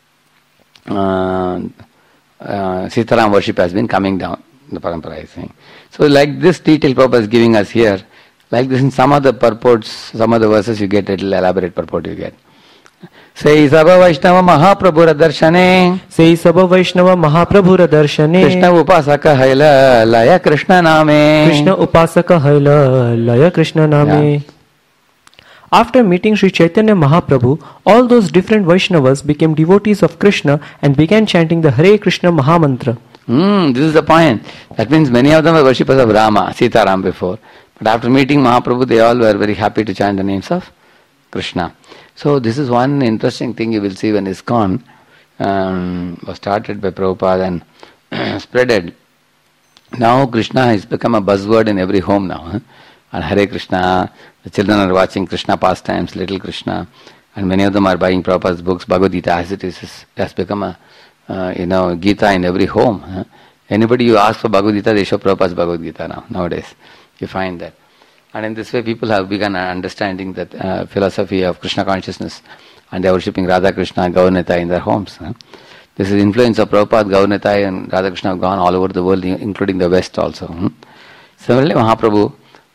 Sitaram worship has been coming down, the parampara is saying. So like this detail Prabhupada is giving us here, like this in some of the purports, some of the verses you get, a little elaborate purport you get. Say Sabha Vaishnava Mahaprabhura Darshane. Say Sabha Vaishnava Mahaprabhura Darshane. Krishna Upasaka Haila Laya Krishna Name. Krishna Upasaka Haila Laya Krishna Name. Yeah. After meeting Sri Chaitanya Mahaprabhu, all those different Vaishnavas became devotees of Krishna and began chanting the Hare Krishna Mahamantra. This is the point. That means many of them were worshippers of Rama, Sitaram before. But after meeting Mahaprabhu, they all were very happy to chant the names of Krishna. So this is one interesting thing you will see when ISKCON was started by Prabhupada and spreaded. Now Krishna has become a buzzword in every home now. And Hare Krishna, the children are watching Krishna pastimes, Little Krishna, and many of them are buying Prabhupada's books. Bhagavad Gita, as it is, has become a Gita in every home. Anybody you ask for Bhagavad Gita, they show Prabhupada's Bhagavad Gita now, nowadays. You find that. And in this way, people have begun understanding that philosophy of Krishna consciousness, and they are worshipping Radha Krishna, Gaur-Nitai in their homes. This is influence of Prabhupada, Gaur-Nitai and Radha Krishna have gone all over the world, including the West also. Similarly, Mahaprabhu,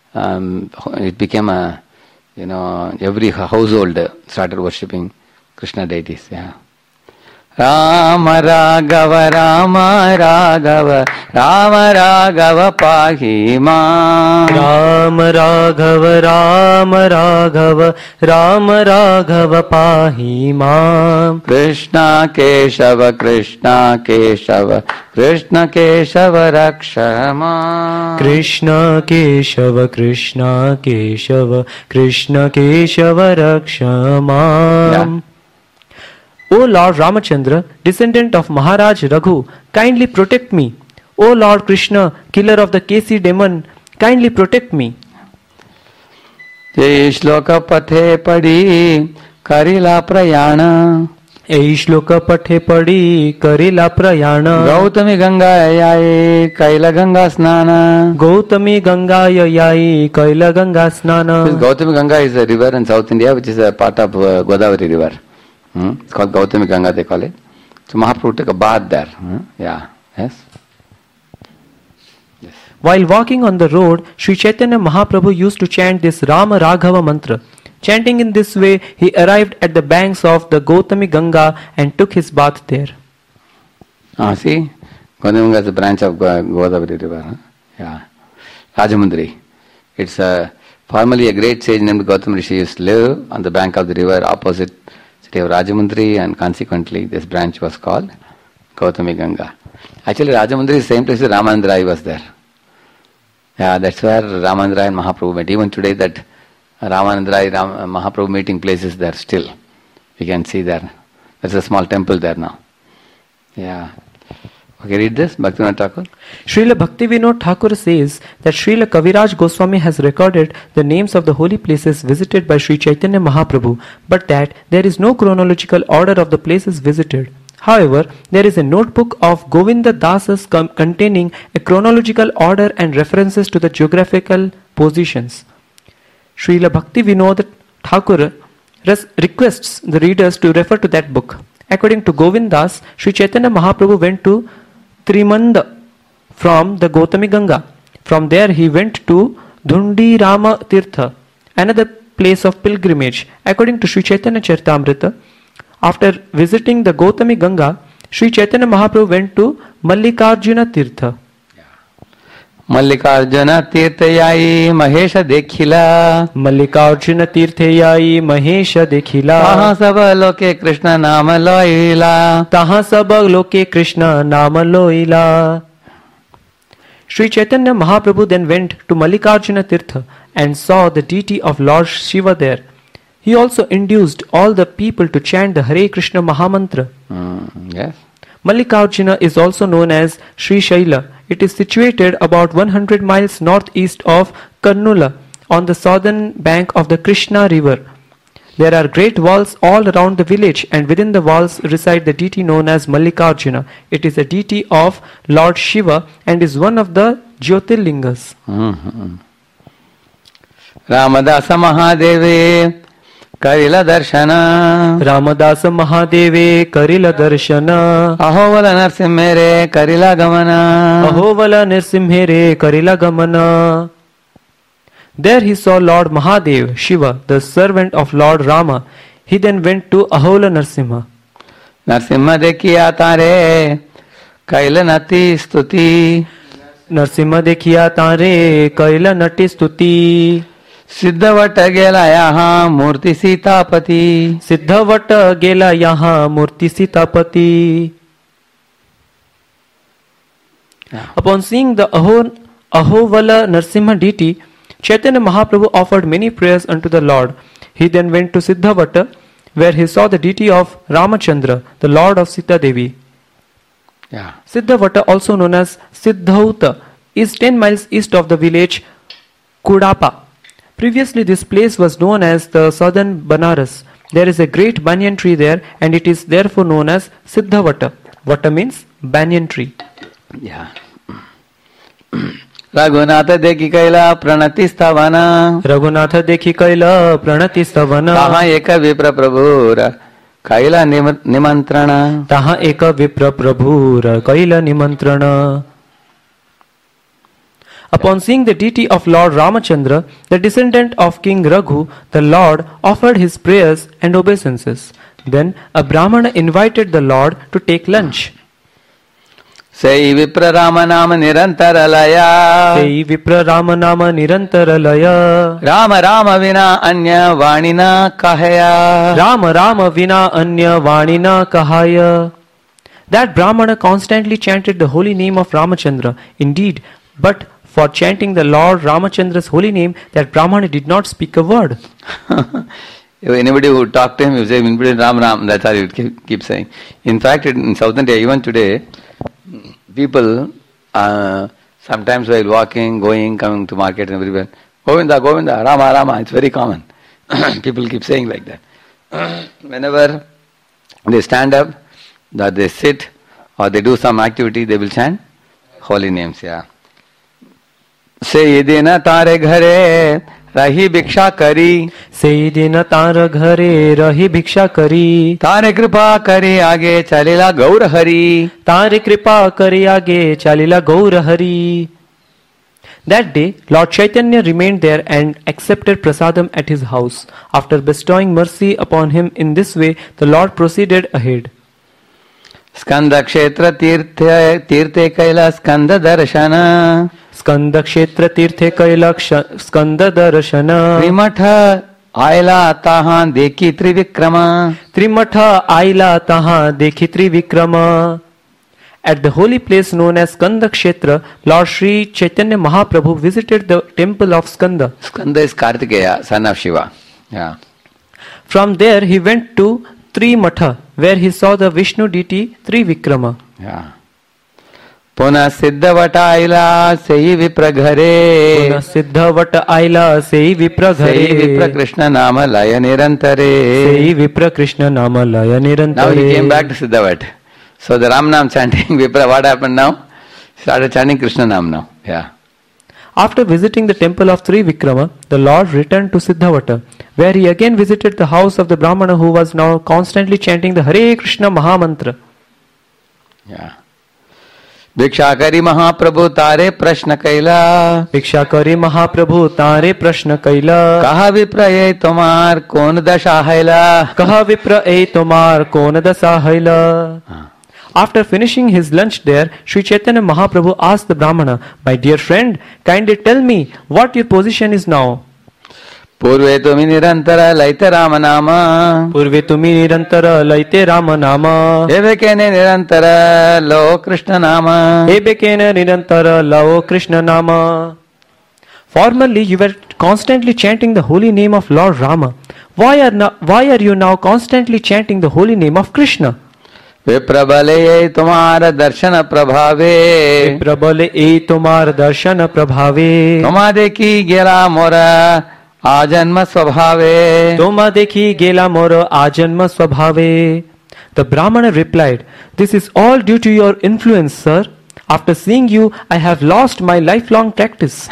it became every household started worshipping Krishna deities. Yeah. Rama Raghava Rama Raghava Rama Raghava Pahi Ma. Rama Raghava Rama Raghava Rama Raghava Pahi Ma. Krishna Keshava Krishna Keshava Krishna Keshava Rakshama. Krishna Keshava Krishna Keshava Krishna Keshava Rakshama. Yeah. O Lord Ramachandra, descendant of Maharaj Raghu, kindly protect me. O Lord Krishna, killer of the Kesi demon, kindly protect me. Jai shloka pathe padi karila prayana. Ei shloka pathe padi karila prayana. Gautami Ganga yaye Kaila Ganga snana. Gautami Ganga yaye Kaila Ganga snana. Gautami Ganga is a river in South India which is a part of Godavari river. It's called Gautami Ganga, they call it. So Mahaprabhu took a bath there. Yeah. Yes. While walking on the road, Sri Chaitanya Mahaprabhu used to chant this Rama Raghava mantra. Chanting in this way, he arrived at the banks of the Gautami Ganga and took his bath there. See? Gautami Ganga is a branch of Godavari river. Yeah. Rajamundri. It's formerly a great sage named Gautam Rishi used to live on the bank of the river opposite city of Rajamundri, and consequently this branch was called Gautami Ganga. Actually Rajamundri is the same place where Ramananda Rai was there. Yeah, that's where Ramananda and Mahaprabhu met. Even today, that Ramananda Mahaprabhu meeting place is there still. We can see there. There's a small temple there now. Yeah. Okay, read this, Bhaktivinoda Thakur. Srila Bhaktivinoda Thakur says that Srila Kaviraj Goswami has recorded the names of the holy places visited by Sri Chaitanya Mahaprabhu, but that there is no chronological order of the places visited. However, there is a notebook of Govinda Dasas containing a chronological order and references to the geographical positions. Srila Bhaktivinoda Thakur requests the readers to refer to that book. According to Govindas, Sri Chaitanya Mahaprabhu went to Trimanda from the Gautami Ganga. From there he went to Dhundi Rama Tirtha, another place of pilgrimage. According to Sri Chaitanya Charitamrita, after visiting the Gautami Ganga, Sri Chaitanya Mahaprabhu went to Mallikarjuna Tirtha. Mallikarjuna Tirthayai Mahesha Dekhila. Mallikarjuna Tirthayai Mahesha Dekhila. Taha sab loke Krishna nama loila. Taha sab loke Krishna nama loila. Sri Chaitanya Mahaprabhu then went to Mallikarjuna Tirtha and saw the deity of Lord Shiva there. He also induced all the people to chant the Hare Krishna Mahamantra. Yes. Mallikarjuna is also known as Sri Shaila. It is situated about 100 miles northeast of Karnula on the southern bank of the Krishna river. There are great walls all around the village, and within the walls reside the deity known as Mallikarjuna. It is a deity of Lord Shiva and is one of the Jyotirlingas. Ramadasa Mahadeve Karila Darshana. Ramadasa Mahadeve Karila Darshana. Ahovala Narsimhere Karila Gamana. Ahovala Nirsimhere Karila Gamana. There he saw Lord Mahadev, Shiva, the servant of Lord Rama. He then went to Ahola Narsimha. Narsimha dekhiya tare Kaila Nati Stuti. Narsimha dekhiya tare Kaila Nati Stuti. Siddhavat गेला यहाँ मूर्ति सीतापति. सिद्धवट गेला यहाँ मूर्ति Sitapati. Upon seeing the Ahovala Narsimha deity, Chaitanya Mahaprabhu offered many prayers unto the Lord. He then went to Siddhavata, where he saw the deity of Ramachandra, the Lord of Sita Devi. Siddhavata, also known as Siddhauta, is 10 miles east of the village Kudapa. Previously, this place was known as the southern Banaras. There is a great banyan tree there, and it is therefore known as Siddhavata. Vata means banyan tree. Yeah. Raghunatha dekhi kaila pranati stavana. Raghunatha dekhi kaila pranati stavana. Taha eka vipra prabhura kaila nimantrana. Taha eka vipra prabhura kaila nimantrana. Upon seeing the deity of Lord Ramachandra, the descendant of King Raghu, the Lord offered his prayers and obeisances. Then a Brahmana invited the Lord to take lunch. Sei Vipra Rama Nama Nirantaralaya. Sei Vipra Rama Nama Nirantaralaya. Rama Rama Vina Anya Vanina Kahaya. Rama Rama Vina Anya Vanina Kahaya. That Brahmana constantly chanted the holy name of Ramachandra. Indeed, but for chanting the Lord Ramachandra's holy name, that Brahmana did not speak a word. Anybody who talked to him, you say, Ram Ram, that's how he would keep saying. In fact, in South India, even today, people, sometimes while walking, going, coming to market and everywhere, Govinda, Govinda, Rama, Rama, it's very common. People keep saying like that. Whenever they stand up, that they sit, or they do some activity, they will chant holy names, yeah. Seydina tare ghare rahi bhiksha kari. Seydina tare ghare rahi bhiksha kari. Tare kripa kari aage chalila gaur hari. Tare kripa kari aage chalila gaur hari. That day, Lord Chaitanya remained there and accepted prasadam at his house. After bestowing mercy upon him in this way, the Lord proceeded ahead. Skanda kshetra tirthe kaila skanda darshana. Skanda kshetra tirthe kaila skanda darshana. Trimatha aila taha dekhi trivikrama. Trimatha aila taha dekhi trivikrama. At the holy place known as Skanda Kshetra, Lord Sri Chaitanya Mahaprabhu visited the temple of Skanda. Skanda is Kartikeya, son of Shiva. Yeah. From there he went to Trimatha, where he saw the Vishnu deity Trivikrama. Yeah. Puna Siddhavata Aila Sei Vipra Ghare. Puna Siddhavata Aila Sei Vipra Ghare. Sei Vipra Krishna Nama Laya Nirantare. Sei Vipra Krishna Nama Laya Nirantare. Now he came back to Siddhavat. So the Ram Nam chanting Vipra, what happened now? Started chanting Krishna Nam now. Yeah. After visiting the temple of Trivikrama, the Lord returned to Siddhavata, where he again visited the house of the Brahmana who was now constantly chanting the Hare Krishna Mahamantra. Yeah. भिक्षाकरी महाप्रभु तारे प्रश्न कैला. भिक्षाकरी महाप्रभु तारे प्रश्न कैला. कहा विप्र ये तुम्हार कौन दशा हैला. कहा विप्र ये तुम्हार कौन दशा हैला. After finishing his lunch there, Sri Chaitanya Mahaprabhu asked the Brahmana, "My dear friend, kindly tell me what your position is now." पूर्वे तुमी निरंतर लैते राम नाम. पूर्वे तुमी निरंतर लैते राम नाम. एवे केने निरंतर लो कृष्ण नाम. एवे केने निरंतर लो कृष्ण नाम. Formerly you were constantly chanting the holy name of Lord Rama. Why are you now constantly chanting the holy name of Krishna? विप्रबले ये तुम्हार दर्शन प्रभावे. विप्रबले ये तुम्हार दर्शन प्रभावे. तुमा देखी गेला मोरा आजन्म स्वभावे. तुमा देखी गेला मोर आजन्म स्वभावे. The Brahmana replied, "This is all due to your influence, sir. After seeing you, I have lost my lifelong practice."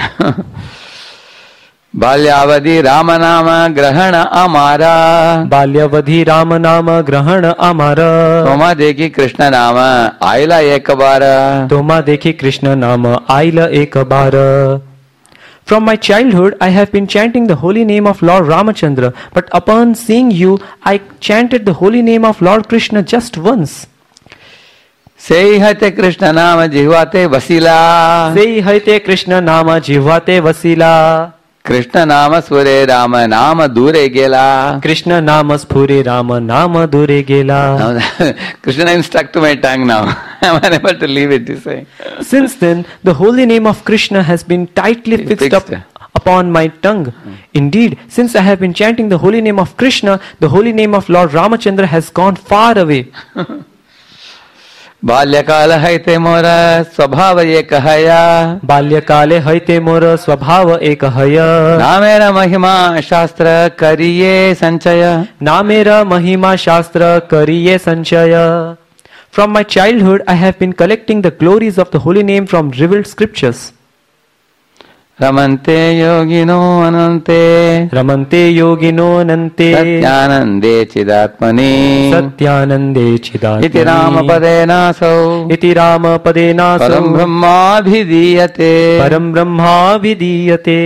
बाल्यावधि Ram नाम ग्रहण अमारा. बाल्यावधि राम नाम ग्रहण अमारा. तोमा देखी कृष्ण नाम आइला एक बार. तोमा देखी कृष्ण नाम आइला एक बार. From my childhood, I have been chanting the holy name of Lord Ramachandra, but upon seeing you, I chanted the holy name of Lord Krishna just once. Sei hate Krishna nama jihvate vasila. Sei hate Krishna nama jihvate vasila. Krishna nama spure Rama nama dure gela. Krishna nama spure Rama nama dure gela. Krishna name stuck to my tongue now. I'm unable to leave it, you say. Since then, the holy name of Krishna has been tightly fixed up upon my tongue. Indeed, since I have been chanting the holy name of Krishna, the holy name of Lord Ramachandra has gone far away. बाल्यकाल हैते मोर स्वभाव एक हया. बाल्यकाले हैते मोर स्वभाव एक हय. नामेर महिमा शास्त्र करिये संचय. नामेर महिमा शास्त्र करिये संचय. From my childhood, I have been collecting the glories of the holy name from revealed scriptures. रमन्ते योगिनो अनन्ते. रमन्ते योगिनो अनन्ते. सत्यानन्दे चिदात्मनि. सत्यानन्दे चिदात्मनि. इति रामपदेनासौ. इति रामपदेनासौ. परं ब्रह्माभिधीयते. परं ब्रह्माभिधीयते.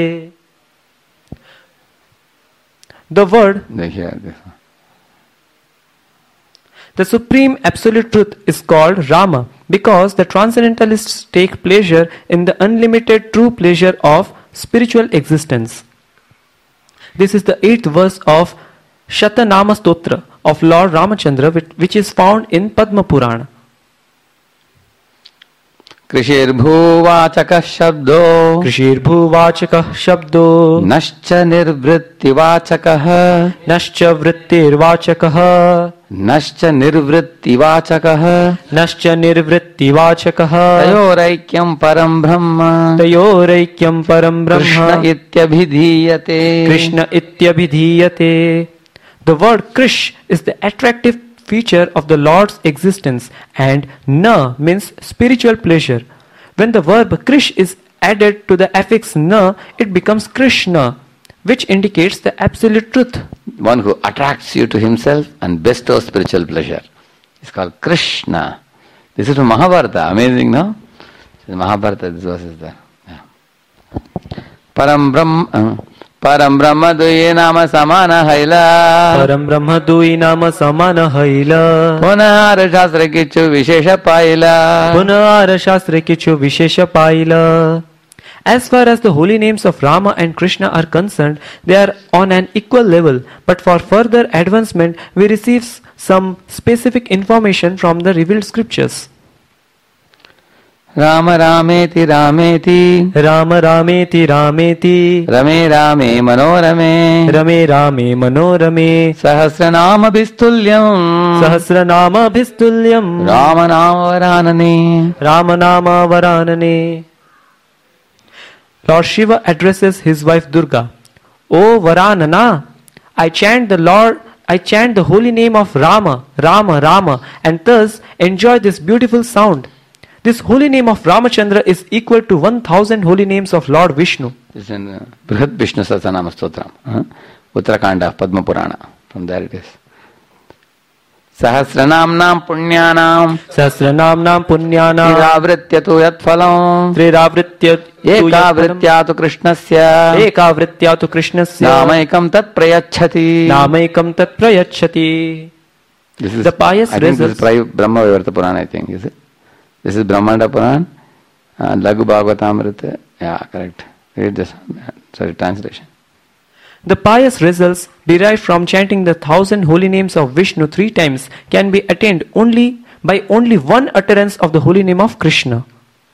The word, the supreme absolute truth, is called Rama because the transcendentalists take pleasure in the unlimited true pleasure of spiritual existence. This is the 8th verse of Shatanama Stotra of Lord Ramachandra, which is found in Padma Purana. कृषिर्भूवाचकः शब्दो. कृषिर्भूवाचकः शब्दो. नश्च निर्वृत्तिवाचकः. नश्च वृत्तिर्वाचकः. नश्च निर्वृत्तिवाचकः. नश्च निर्वृत्तिवाचकः. तयोरैक्यं परं ब्रह्म. तयोरैक्यं परं ब्रह्म. Krishna इत्यभिधीयते. Krishna इत्यभिधीयते. The word Krish is the attractive feature of the Lord's existence, and na means spiritual pleasure. When the verb Krish is added to the affix na, it becomes Krishna, which indicates the absolute truth. One who attracts you to himself and bestows spiritual pleasure. It's called Krishna. This is from Mahabharata. Amazing, no? Mahabharata, this verse is there. Yeah. Param Brahma Duye Nama Samana Haila. Param Brahma Duye Nama Samana Haila. Punahara Shastra Kichu Vishesha Paila. Punahara Shastra Kichu Vishesha Paila. As far as the holy names of Rama and Krishna are concerned, they are on an equal level, but for further advancement, we receive some specific information from the revealed scriptures. Rama Rameti Rameti Rama Rameti Rameti Rame Rame Manorame Rame Rame Manorame Sahasranama Bistulyam Sahasranama Bhistulyam Rama Nama Varanane. Ramanama Varanane. Lord Shiva addresses his wife Durga. O Varanana, I chant the holy name of Rama, Rama, Rama, and thus enjoy this beautiful sound. This holy name of Ramachandra is equal to 1000 holy names of Lord Vishnu. This is in Brihad Vishnu Sahasranama Stotram, Uttarakhanda, Padma Purana. From there it is. Sahasranamnam Punyanam Sahasranamnam Punyanam Triravrityatu Yatphalam Triravrityatu Ekavrityatu Krishnasya Ekavrityatu Krishnasya Namaikam Tat Prayachati. Namaikam Tat Prayachati. This is The pious I think this results. is Brahma Vivarta Purana, I think, is it? This is Brahmanda Puran, Laghu Bhagavatamrita. Yeah, correct. Read this. Sorry, translation. The pious results derived from chanting the 1000 holy names of Vishnu 3 times can be attained only by only one utterance of the holy name of Krishna.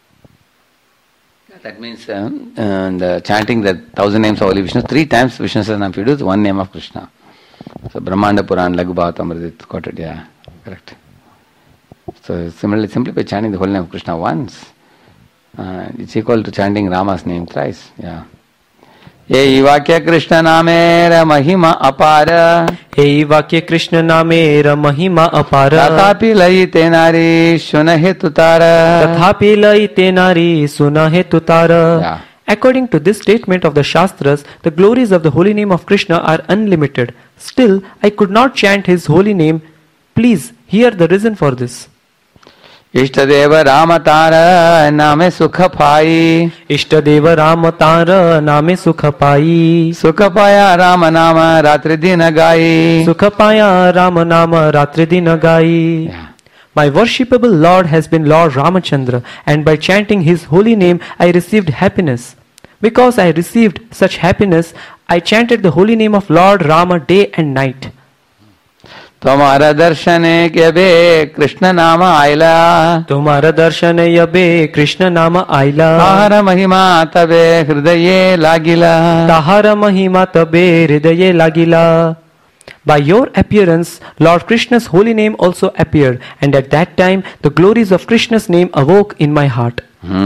That means the chanting the 1000 names of Holy Vishnu 3 times Vishnu Sahasranam you do is one name of Krishna. So Brahmanda Puran, Laghu Bhagavatamrita, it's quoted. Yeah, correct. So similarly, simply by chanting the holy name of Krishna once, it's equal to chanting Rama's name thrice. Yeah. Ye Vakya Krishna Namera Mahima Apara Hey Vakya Krishna Namera Mahima Apara Tatapi Layite Nari Shunahe Tutara. Tathapi Laite Nari Sunahe Tutara. Yeah. According to this statement of the Shastras, the glories of the holy name of Krishna are unlimited. Still, I could not chant his holy name. Please hear the reason for this. Ishtadeva Ramatara Name Sukhapai Ishtadeva Ramatara Name Sukhapai Sukhapaya Ramanama Ratridina Gai. Sukhapaya Ramanama Ratridina Gai. Yeah. My worshipable Lord has been Lord Ramachandra, and by chanting his holy name I received happiness. Because I received such happiness, I chanted the holy name of Lord Rama day and night. तुम्हारा दर्शने के बे कृष्ण नाम आयला तुम्हारा दर्शन यबे कृष्ण नाम आइला ताहर महिमा तबे हृदये लागिला. ताहार महिमा तबे हृदये लागिला. By your appearance, Lord Krishna's holy name also appeared, and at that time the glories of Krishna's name awoke in my heart.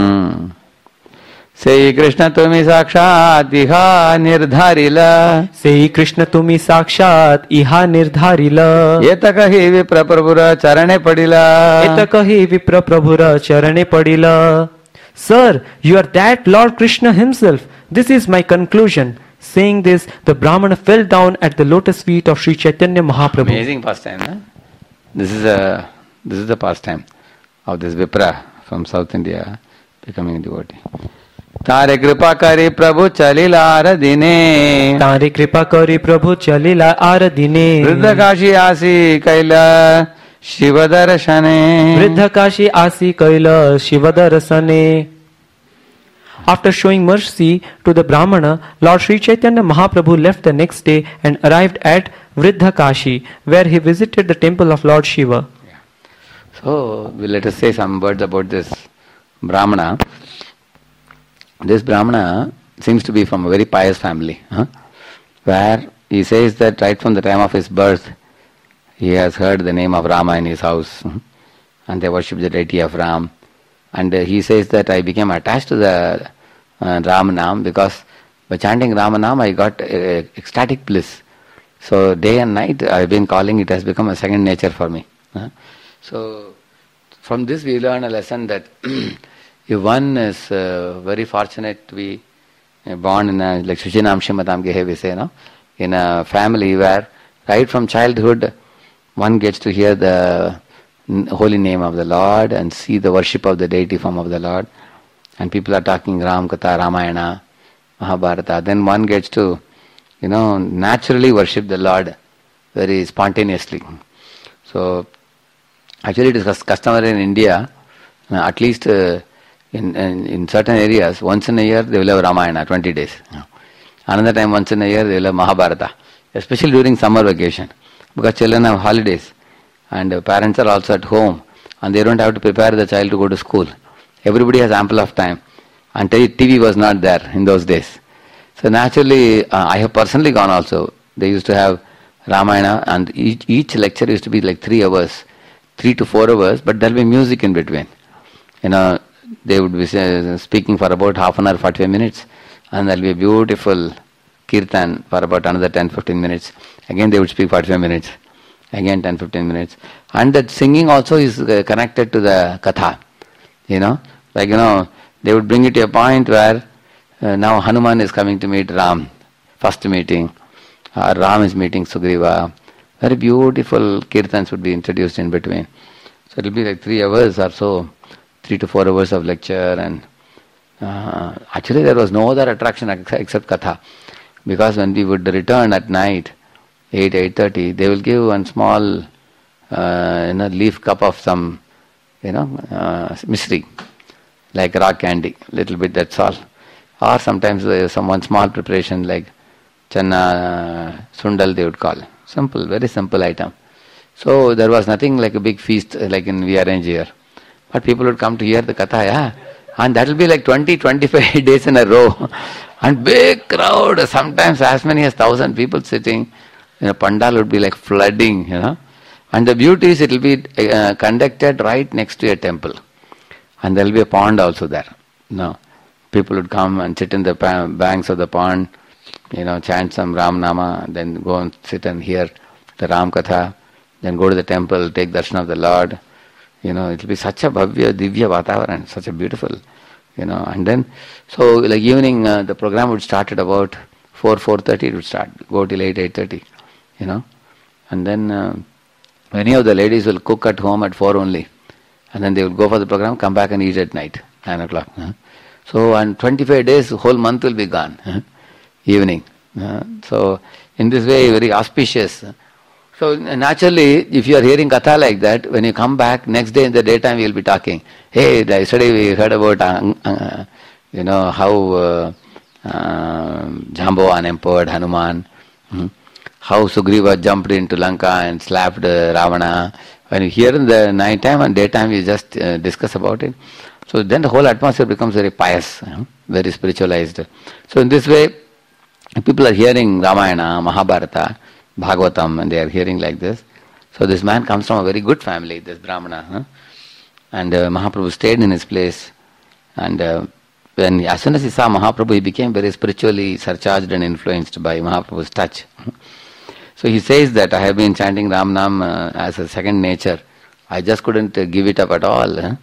Say Krishna tumi sakshat iha nirdharila. Say Krishna tumi sakshat iha nirdharila. Eta kahi vipra prabhura charane padila. Eta kahi vipra prabhura charane padila. Sir, you are that Lord Krishna himself. This is my conclusion. Saying this, the Brahmana fell down at the lotus feet of Sri Chaitanya Mahaprabhu. Amazing pastime, huh? This is the pastime of this Vipra from South India becoming a devotee. तारे कृपा करे प्रभु चलिला आरदिने. तारे कृपा करे प्रभु चलिला आरदिने. वृद्ध काशी आसी कैला शिव दर्शने. वृद्ध काशी आसी कैला शिव दर्शने. After showing mercy to the Brahmana, Lord Sri Chaitanya Mahaprabhu left the next day and arrived at Vriddha Kashi, where he visited the temple of Lord Shiva. Yeah. So, let us say some words about this Brahmana. This Brahmana seems to be from a very pious family, where he says that right from the time of his birth, he has heard the name of Rama in his house, and they worship the deity of Ram. And he says that I became attached to the Ramanam because by chanting Ramanam I got ecstatic bliss. So day and night I have been calling, it has become a second nature for me. So from this we learn a lesson that if one is very fortunate to be born in a, like Shushinam Shimatam Gehe we say, in a family where right from childhood one gets to hear the holy name of the Lord and see the worship of the deity form of the Lord, and people are talking Ram Katha, Ramayana, Mahabharata, then one gets to naturally worship the Lord very spontaneously. So actually it is customary in India, at least in certain areas, once in a year they will have Ramayana, 20 days. Another time once in a year they will have Mahabharata, especially during summer vacation, because children have holidays and parents are also at home and they don't have to prepare the child to go to school. Everybody has ample of time. And TV was not there in those days. So naturally, I have personally gone also. They used to have Ramayana, and each lecture used to be like 3 hours, 3 to 4 hours, but there will be music in between. They would be speaking for about half an hour, 45 minutes, and there will be a beautiful kirtan for about another 10-15 minutes. Again they would speak 45 minutes, again 10-15 minutes. And that singing also is connected to the katha. They would bring it to a point where now Hanuman is coming to meet Ram, first meeting. Ram is meeting Sugriva. Very beautiful kirtans would be introduced in between. So it will be like 3 hours or so, 3 to 4 hours of lecture. And actually there was no other attraction except katha. Because when we would return at night, 8:30, they will give one small leaf cup of some mystery, like rock candy, little bit, that's all. Or sometimes some one small preparation like channa sundal they would call. Simple, very simple item. So there was nothing like a big feast like we arrange here. But people would come to hear the katha, and that will be like 20-25 days in a row. And big crowd, sometimes as many as 1,000 people sitting. Pandal would be like flooding, And the beauty is it will be conducted right next to a temple. And there will be a pond also there. People would come and sit in the banks of the pond, chant some Ram Nama, then go and sit and hear the Ram Katha, then go to the temple, take darshan of the Lord. It will be such a bhavya, divya vatavaran, such a beautiful, And then, so like evening, the program would start at about 4:30 it would start, go till 8:30, And then many of the ladies will cook at home at 4 only. And then they will go for the program, come back and eat at night, 9 o'clock. So on 25 days, whole month will be gone, evening. So in this way, very auspicious. So naturally, if you are hearing katha like that, when you come back, next day in the daytime we will be talking. Hey, yesterday we heard about, how Jambavan empowered Hanuman, how Sugriva jumped into Lanka and slapped Ravana. When you hear in the night time and daytime, you just discuss about it. So then the whole atmosphere becomes very pious, very spiritualized. So in this way, people are hearing Ramayana, Mahabharata, Bhagavatam, and they are hearing like this. So this man comes from a very good family, this Brahmana. And Mahaprabhu stayed in his place. And as soon as he saw Mahaprabhu, he became very spiritually surcharged and influenced by Mahaprabhu's touch. So he says that I have been chanting Ram Nam as a second nature. I just couldn't give it up at all.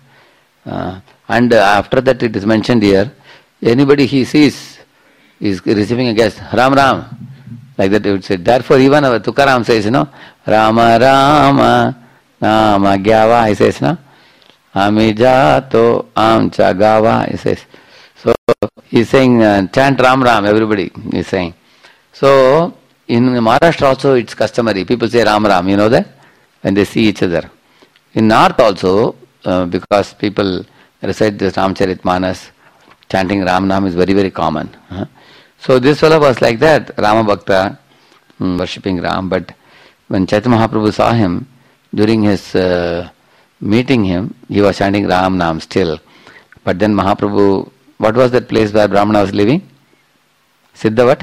And after that it is mentioned here, anybody he sees is receiving a guest, Ram Ram, like that they would say. Therefore even our Tukaram says, Rama Rama Nama Gyava, he says, Amijato Amcha Gava, he says. So he's saying, chant Ram Ram, everybody is saying. So in Maharashtra also it's customary, people say Ram Ram, you know that, when they see each other. In North also, because people recite this Ramcharitmanas, chanting Ram Nam is very, very common. So this fellow was like that, Rama Bhakta, worshipping Ram. But when Chaitanya Mahaprabhu saw him, during his meeting him, he was chanting Ram Nam still. But then Mahaprabhu, what was that place where Brahmana was living? Siddhavat?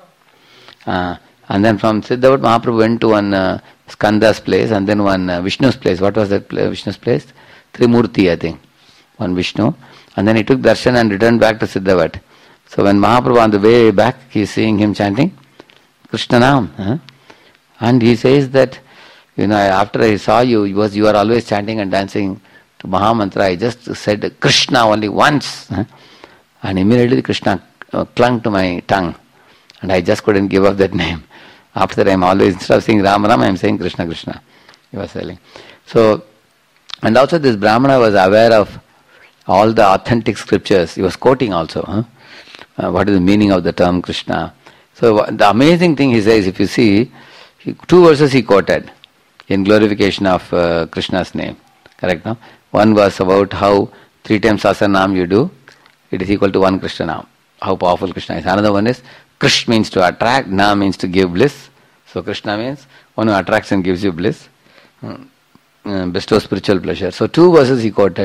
And then from Siddhavat, Mahaprabhu went to one Skanda's place and then one Vishnu's place. What was that Vishnu's place? Trimurti, I think. One Vishnu. And then he took darshan and returned back to Siddhavat. So when Mahaprabhu on the way back, he is seeing him chanting Krishna Nam. And he says that, after I saw you, you are always chanting and dancing to Mahamantra. I just said Krishna only once. And immediately Krishna clung to my tongue. And I just couldn't give up that name. After that, I am always, instead of saying Ram Ram, I am saying Krishna Krishna. He was telling. So, and also this Brahmana was aware of all the authentic scriptures. He was quoting also. What is the meaning of the term Krishna? So the amazing thing he says, if you see, 2 verses he quoted in glorification of Krishna's name. Correct, no? One was about how 3 times Sahasranam you do, it is equal to 1 Krishna Nam. How powerful Krishna is. Another one is, Krish means to attract, Na means to give bliss. So Krishna means one who attracts and gives you bliss, bestows spiritual pleasure. So 2 verses he quoted.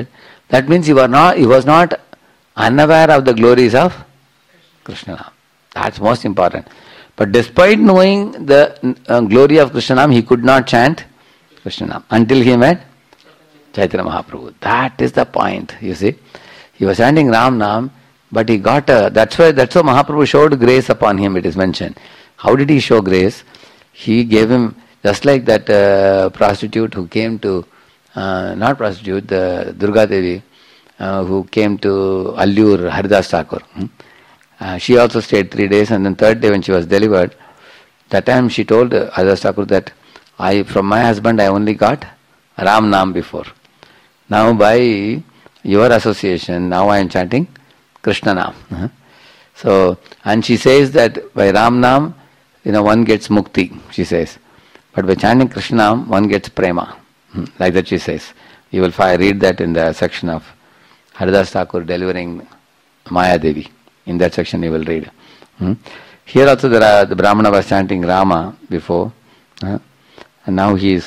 That means he was not unaware of the glories of Krishna Nam. That's most important. But despite knowing the glory of Krishna Nam, he could not chant Krishna Nam until he met Chaitanya Mahaprabhu. That is the point, you see. He was chanting Ram Nam, but he got that's why Mahaprabhu showed grace upon him, it is mentioned. How did he show grace? He gave him, just like that prostitute who came to, not prostitute, the Durga Devi, who came to allure Haridas Thakur. She also stayed 3 days, and then third day when she was delivered, that time she told Haridas Thakur that from my husband I only got Ram Nam before. Now by your association, now I am chanting Krishna Nam. So, and she says that by Ram Nam, one gets mukti, she says. But by chanting Krishna Nam, one gets prema. Like that she says. You will read that in the section of Haridas Thakur delivering Maya Devi. In that section you will read. Here also the Brahmana was chanting Rama before. And now his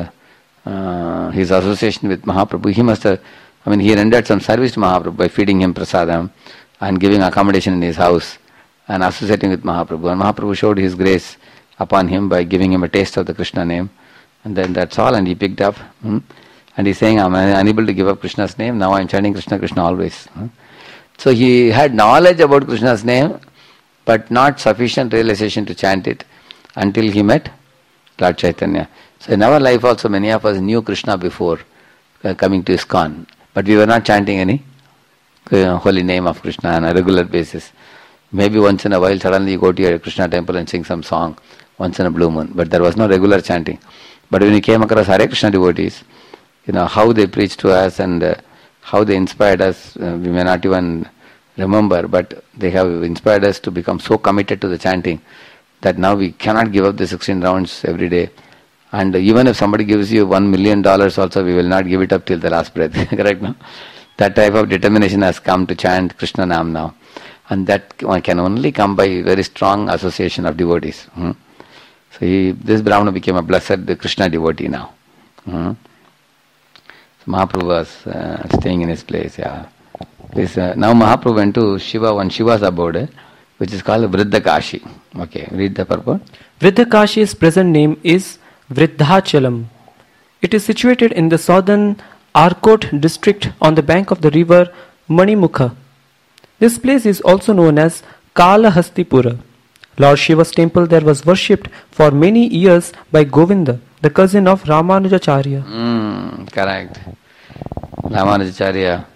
association with Mahaprabhu, he must have, he rendered some service to Mahaprabhu by feeding him prasadam and giving accommodation in his house and associating with Mahaprabhu. And Mahaprabhu showed his grace upon him by giving him a taste of the Krishna name. And then that's all, and he picked up. And he's saying, I'm unable to give up Krishna's name, now I'm chanting Krishna, Krishna always. So he had knowledge about Krishna's name, but not sufficient realization to chant it until he met Lord Chaitanya. So in our life also many of us knew Krishna before coming to ISKCON, but we were not chanting any holy name of Krishna on a regular basis. Maybe once in a while suddenly you go to a Krishna temple and sing some song once in a blue moon, but there was no regular chanting. But when we came across Hare Krishna devotees, how they preached to us and how they inspired us, we may not even remember, but they have inspired us to become so committed to the chanting that now we cannot give up the 16 rounds every day. And even if somebody gives you $1 million also, we will not give it up till the last breath. Correct, no? That type of determination has come to chant Krishna Nam now. And that can only come by very strong association of devotees. So this Brahmana became a blessed Krishna devotee now. So Mahaprabhu was staying in his place. Yeah. Now Mahaprabhu went to Shiva, one Shiva's abode, which is called Vriddha Kashi. Okay, read the purport. Vriddha Kashi's present name is Vriddhachalam. It is situated in the southern Arcot district on the bank of the river Manimukha. This place is also known as Kalahastipura. Lord Shiva's temple there was worshipped for many years by Govinda, the cousin of Ramanujacharya. Correct. Ramanujacharya.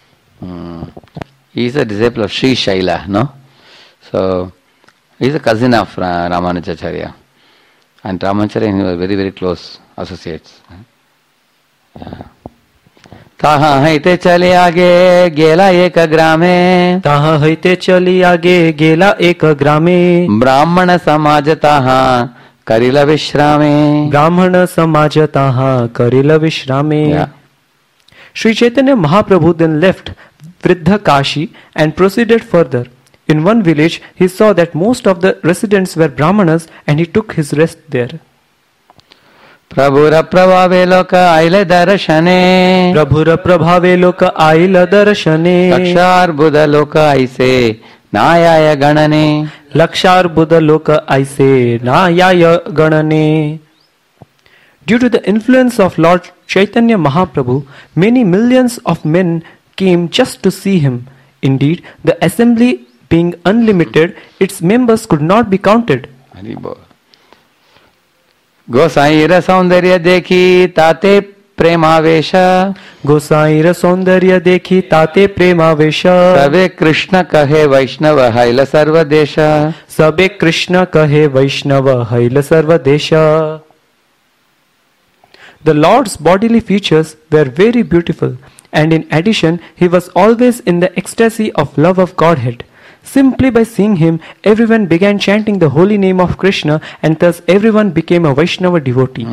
He is a disciple of Sri Shaila, no? So, he is a cousin of Ramanujacharya. And Ramanujacharya and he were very, very close associates. ताहा हैते चले आगे गेला एक ग्रामे ताहा हैते चली आगे गेला एक ग्रामे ब्राह्मण समाज ताहा करिल विश्रामे ब्राह्मण समाज ताहा करिल विश्रामे. Sri Chaitanya Mahaprabhu then left Vriddha Kashi and proceeded further. In one village, he saw that most of the residents were Brahmanas and he took his rest there. Prabhura prabhave loka aile darshane Prabhura prabhave loka aile darshane Lakshar buddha loka aise nayaya ganane Lakshar buddha loka aise nayaya ganane. Due to the influence of Lord Chaitanya Mahaprabhu, many millions of men came just to see him. Indeed, the assembly being unlimited, its members could not be counted. Gosaira saundarya dekhi tate premavesha Gosaira saundarya dekhi tate premavesha Sabe Krishna kahe Vaishnava haila sarva desha Sabe Krishna kahe Vaishnava haila sarva desha. The Lord's bodily features were very beautiful, and in addition, he was always in the ecstasy of love of Godhead. Simply by seeing him, everyone began chanting the holy name of Krishna, and thus everyone became a Vaishnava devotee.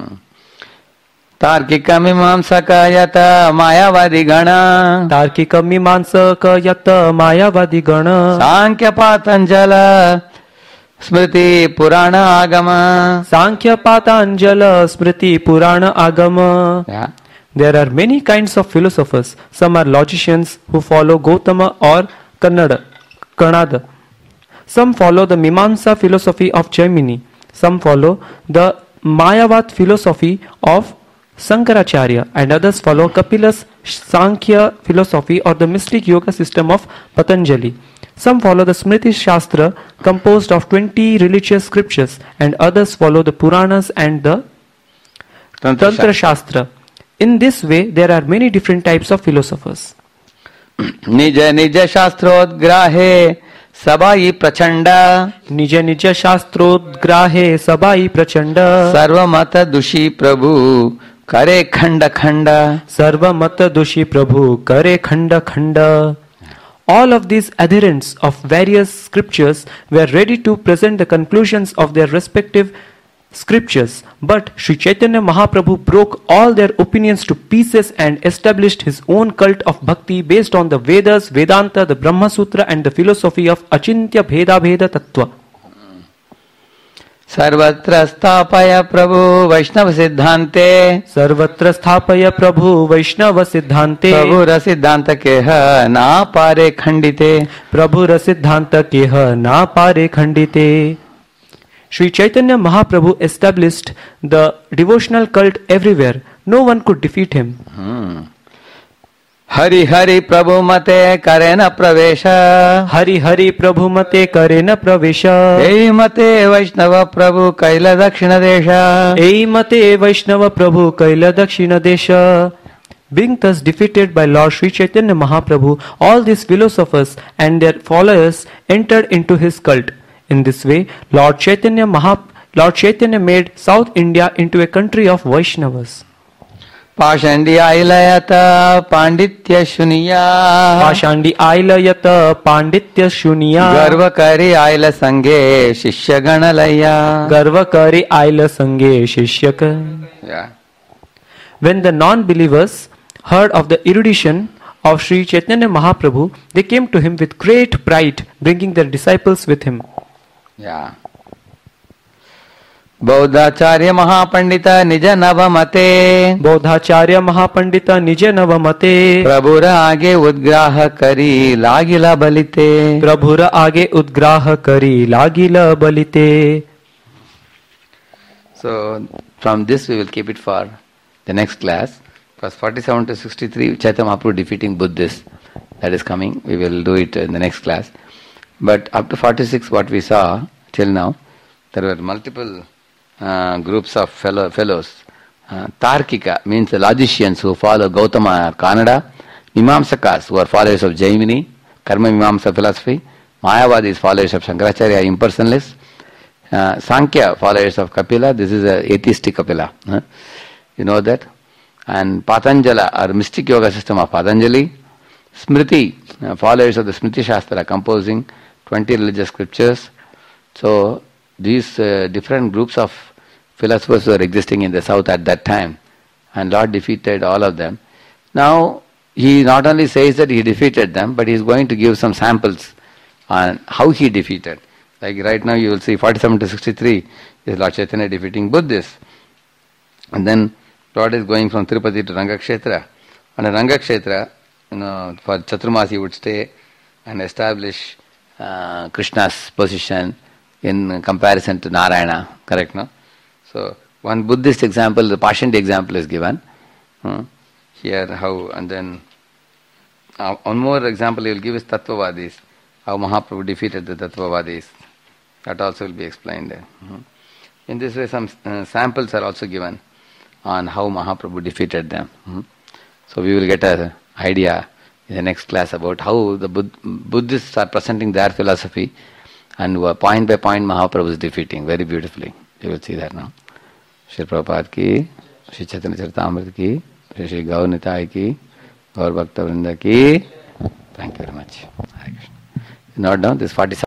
Tarkika mimamsaka yata mayavadi gana Tarkika mimamsaka yata mayavadi gana Sankhya patanjala Smriti Purana Agama Sankhya Patanjala Smriti Purana Agama There are many kinds of philosophers. Some are logicians who follow Gautama or Kanada. Some follow the Mimamsa philosophy of Jaimini. Some follow the Mayavad philosophy of Sankaracharya, and others follow Kapila's Sankhya philosophy or the mystic yoga system of Patanjali. Some follow the Smriti Shastra composed of 20 religious scriptures, and others follow the Puranas and the Tantra Shastra. In this way, there are many different types of philosophers. Nija nija shastrodgrahe sabai prachanda. Nija nija shastrodgrahe sabai prachanda. Sarva mata dushi prabhu kare khanda khanda. Sarva mata dushi prabhu kare khanda khanda. All of these adherents of various scriptures were ready to present the conclusions of their respective scriptures, but Sri Chaitanya Mahaprabhu broke all their opinions to pieces and established his own cult of bhakti based on the Vedas, Vedanta, the Brahma Sutra and the philosophy of Achintya Bheda Bheda Tattva. Sarvatra sthapaya prabhu Vaishnava siddhante. Sarvatra sthapaya prabhu Vaishnava siddhante. Prabhu rasiddhanta keha na pare khandite. Prabhu rasiddhanta keha na pare khandite. Sri Chaitanya Mahaprabhu established the devotional cult everywhere. No one could defeat him. Hari Hari Prabhu Mate Karena Pravesha. Hari Hari Prabhu Mate Karena Pravesha. Ei Mate Vaishnava Prabhu Kaila Dakshina Desha. Ei Mate Vaishnava Prabhu Kaila Dakshina Desha. Being thus defeated by Lord Sri Chaitanya Mahaprabhu, all these philosophers and their followers entered into his cult. In this way, Lord Chaitanya made South India into a country of Vaishnavas. Pashandi Ailayata Panditya Shuniya. Pashandi Ailayata Panditya Shuniya. Garva Kari Aila Sanghe Shishya Ganalaya. Garva Kari Aila Sanghe Shishya. Yeah. When the non-believers heard of the erudition of Sri Chaitanya Mahaprabhu, they came to him with great pride, bringing their disciples with him. Yeah. Bodhacharya Mahapandita Nija Navamate. Bodhacharya Mahapandita Nija Navamate. Prabhura Age Udgraha Kari Lagila Balite. Prabhura Age Udgraha Kari Lagila Balite. So, from this we will keep it for the next class. Class 47 to 63, Chaitanya Mahaprabhu defeating Buddhists. That is coming. We will do it in the next class. But up to 46, what we saw till now, there were multiple groups of fellows. Tarkika means the logicians who follow Gautama or Kanada. Mimamsakas who are followers of Jaimini, Karma Mimamsa philosophy. Mayavadis followers of Shankaracharya, impersonalists. Sankhya followers of Kapila. This is a atheistic Kapila. You know that. And Patanjala or mystic yoga system of Patanjali. Smriti, followers of the Smriti Shastra composing 20 religious scriptures. So these different groups of philosophers were existing in the south at that time, and Lord defeated all of them. Now he not only says that he defeated them, but he is going to give some samples on how he defeated. Like right now you will see 47 to 63 is Lord Chaitanya defeating Buddhists, and then Lord is going from Tirupati to Rangakshetra. On a Rangakshetra, for Chaturmas he would stay and establish Krishna's position in comparison to Narayana, correct, no? So, one Buddhist example, the Pashandi example is given. Here how, and then one more example he will give is Tattvavadis, how Mahaprabhu defeated the Tattvavadis. That also will be explained there. In this way some samples are also given on how Mahaprabhu defeated them. So we will get an idea in the next class about how the Buddhists are presenting their philosophy and point by point Mahaprabhu is defeating very beautifully. You will see that now. Shri Prabhupada ki, Shri Chaitanya Charitamrita ki, Shri Gaur Nitai ki, Gaur Bhakta Vrinda ki. Thank you very much. Hare Krishna. Note down this 47.